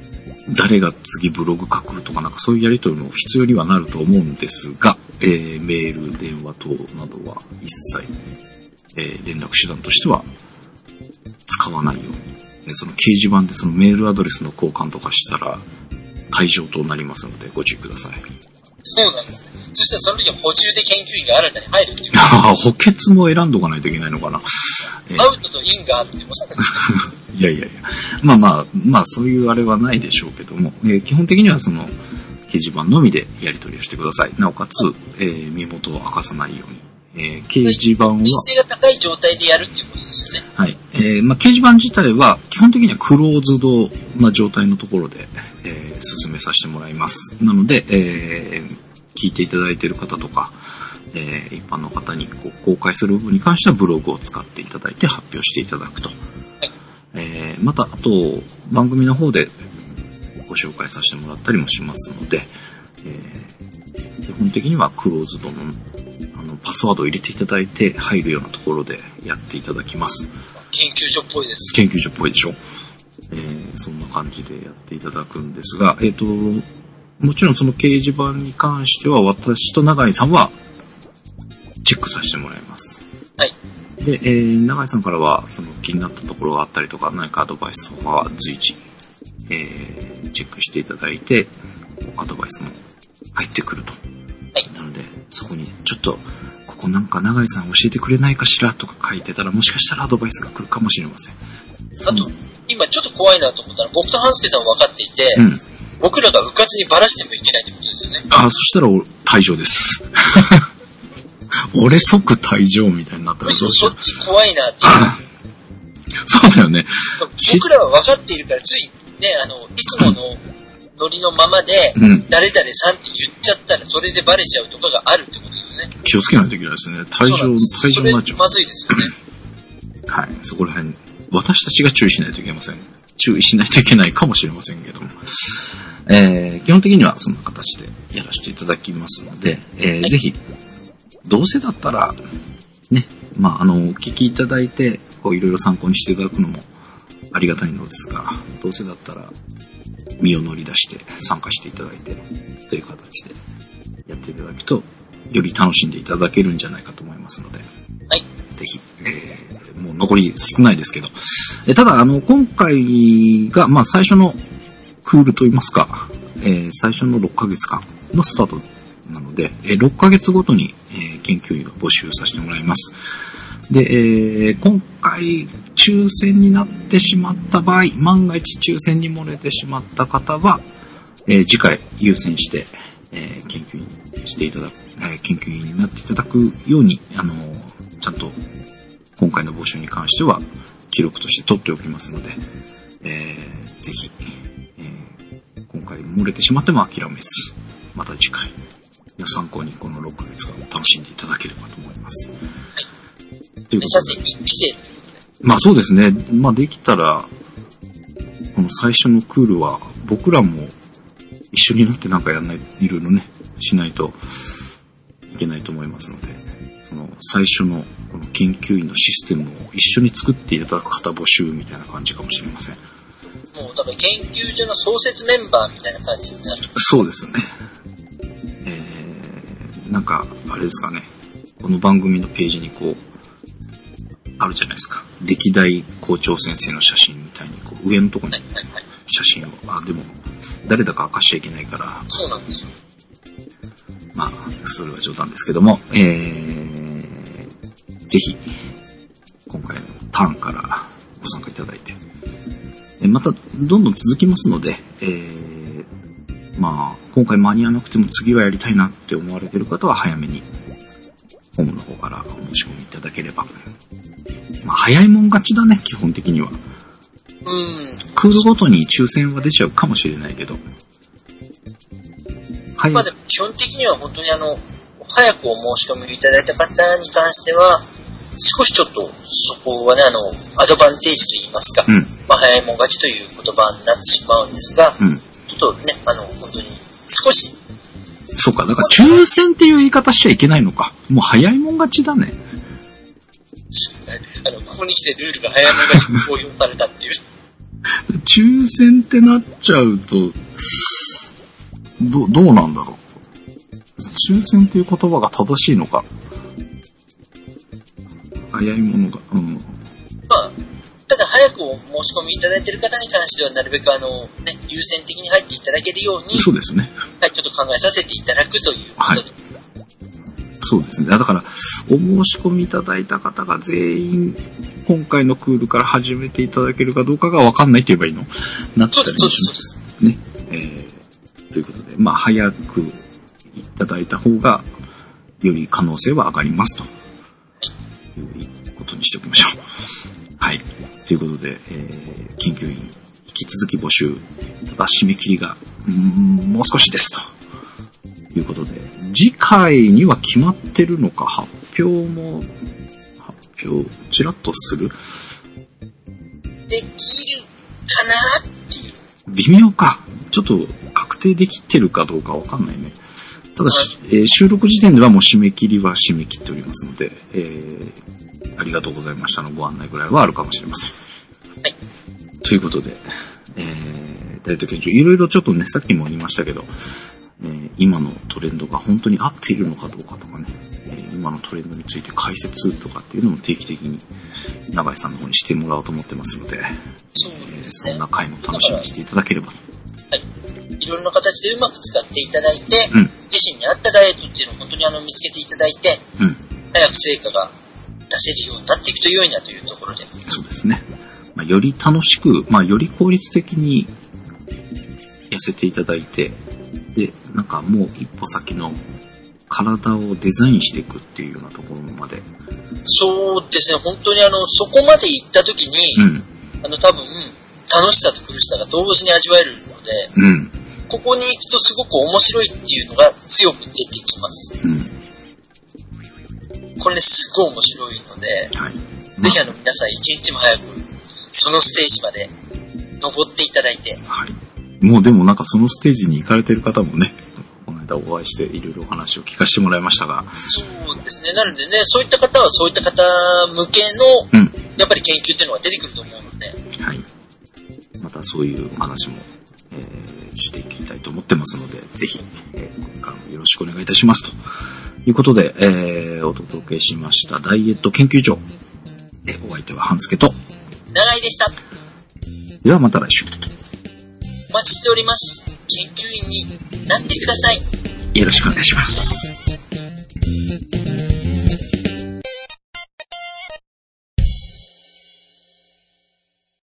誰が次ブログ書くとかなんかそういうやり取りも必要にはなると思うんですが、えー、メール、電話等などは一切、えー、連絡手段としては使わないように。ね、その掲示板でそのメールアドレスの交換とかしたら退場となりますのでご注意ください。 そうなんですね。そしたらその時は補充で研究員が新たに入るっていう。 補欠も選んどかないといけないのかな。 えー、アウトとインがあってもさ、 いやいやいや。まあまあ、まあそういうあれはないでしょうけども、えー、基本的にはその掲示板のみでやり取りをしてください。なおかつ、えー、身元を明かさないように。えー、掲示板は。 密性が高い状態でやるっていうことですよね。 はい。えー、まあ掲示板自体は基本的にはクローズドな状態のところで、えー、進めさせてもらいます。なので、えー、聞いていただいている方とか、えー、一般の方にこう公開する部分に関してはブログを使っていただいて発表していただくと。はい、えー、また、あと、番組の方でご紹介させてもらったりもしますので、えー、基本的にはクローズドの、あのパスワードを入れていただいて入るようなところでやっていただきます。 研究所っぽいです。 研究所っぽいでしょ。えー、そんな感じでやっていただくんですが、えっと、もちろんその掲示板に関しては私と永井さんはチェックさせてもらいます。 はい。 で、えー、永井さんからはその気になったところがあったりとか何かアドバイスとかは随時、えー、チェックしていただいてアドバイスも入ってくると。はい。なのでそこにちょっとここなんか永井さん教えてくれないかしらとか書いてたらもしかしたらアドバイスが来るかもしれません。 あと今ちょっと怖いなと思ったら僕と半助さんは分かっていて、うん、僕らがうかつにバラしてもいけないってことですよね。 ああ、そしたら退場です。俺即退場みたいになったらどうしよう。 そっち怖いなっていう。 そうだよね。 僕らは分かっているからついね、あの、いつものノリのままで、うん、誰々さんって言っちゃったらそれでバレちゃうとかがあるってことですよね。 気をつけないといけないですね。退場、退場になっちゃう。 まずいですよね。 はい。そこら辺、私たちが注意しないといけません。注意しないといけないかもしれませんけども。えー、基本的にはそんな形でやらせていただきますので、えーはい、ぜひ、どうせだったら、ね、まあ、あの、お聞きいただいて、こう、いろいろ参考にしていただくのもありがたいのですが、どうせだったら、身を乗り出して参加していただいて、という形でやっていただくと、より楽しんでいただけるんじゃないかと思いますので、 はい。 ぜひ、えー、もう残り少ないですけど、えただ、あの、今回が、まあ、最初のクールといいますか、えー、最初のろっかげつかんのスタートなので、えー、ろっかげつごとに、えー、研究員を募集させてもらいます。で、えー、今回抽選になってしまった場合、万が一抽選に漏れてしまった方は、えー、次回優先して、えー、研究員していただく、えー、研究員になっていただくように、あのー、ちゃんと今回の募集に関しては記録として取っておきますので、えー、ぜひ、今回漏れてしまっても諦めず、また次回の参考にこのろっかげつ間楽しんでいただければと思います。はい。ということで。まあそうですね。まあできたら、この最初のクールは僕らも一緒になってなんかやんない、いろいろね、しないといけないと思いますので、その最初のこの研究員のシステムを一緒に作っていただく方募集みたいな感じかもしれません。 もうだから研究所の創設メンバーみたいな感じになる。 そうですね。えー、なんかあれですかね。この番組のページにこうあるじゃないですか。歴代校長先生の写真みたいにこう上のところに写真を、あでも誰だか明かしちゃいけないから。 そうなんですよ。 まあそれは冗談ですけども、えー、ぜひ今回のターンからご参加いただいて。またどんどん続きますので、えー、まあ今回間に合わなくても次はやりたいなって思われている方は早めにホームの方からお申し込みいただければ、まあ早いもん勝ちだね基本的には。うん。クールごとに抽選は出ちゃうかもしれないけど。 はい。まあでも基本的には本当にあの早くお申し込みいただいた方に関しては。少しちょっとそこはね、あの、アドバンテージと言いますか、うん、まあ、早いもん勝ちという言葉になってしまうんですが、うん、ちょっとね、あの、本当に少し。 そうか、だから抽選っていう言い方しちゃいけないのか。もう早いもん勝ちだね。 あの、ここに来てルールが早いもん勝ちに公表されたっていう。 抽選ってなっちゃうと、ど、どうなんだろう。抽選っていう言葉が正しいのか。早いものが、うん。 まあ、ただ早くお申し込みいただいている方に関しては、なるべくあの、ね、優先的に入っていただけるように、 そうですね。 はい、ちょっと考えさせていただくということで。はい。 そうですね。だから、お申し込みいただいた方が全員、今回のクールから始めていただけるかどうかが分かんないって言えばいいの？なったりします。そうです、そうです。ね。えー、ということで、まあ、早くいただいた方が、より可能性は上がりますと。いうことにしておきましょう。はい。ということで、えー、研究員、引き続き募集。ただ締め切りが、うーん、もう少しですと。いうことで、次回には決まってるのか、発表も、発表、ちらっとする？ できるかなっていう。 微妙か。ちょっと確定できてるかどうかわかんないね。ただ、えー、収録時点ではもう締め切りは締め切っておりますので、えー、ありがとうございましたのご案内ぐらいはあるかもしれません。 はい。 ということで、えー、ダイエット研究、いろいろちょっとね、さっきも言いましたけど、えー、今のトレンドが本当に合っているのかどうかとかね、えー、今のトレンドについて解説とかっていうのも定期的に永井さんの方にしてもらおうと思ってますので、 そうですね。 そんな回も楽しみにしていただければ。はい。 いろんな形でうまく使っていただいて、 うん、 自身に合ったダイエットっていうのを本当にあの見つけていただいて、うん、早く成果が出せるようになっていくと良いなというところで。 そうですね。まあ、より楽しく、まあ、より効率的に痩せていただいて、で、なんかもう一歩先の体をデザインしていくっていうようなところまで。 そうですね、本当にあの、そこまで行った時に、うん、あの、多分、楽しさと苦しさが同時に味わえるので、うん、ここに行くとすごく面白いっていうのが強く出てきます。うん、これね、すごい面白いので、はい、ぜひあの、皆さん一日も早く、そのステージまで登っていただいて、 はい、もうでもなんかそのステージに行かれてる方もね、この間お会いしていろいろお話を聞かせてもらいましたが。 そうですね。なのでね、そういった方はそういった方向けの、うん、やっぱり研究っていうのが出てくると思うので。 はい。またそういうお話も、えー、していきたいと思ってますので、ぜひ、えー、これからもよろしくお願いいたします。ということで、えー、お届けしましたダイエット研究所。えー、お相手は半助と、 永井でした。 ではまた来週。 お待ちしております。研究員になってください。 よろしくお願いします。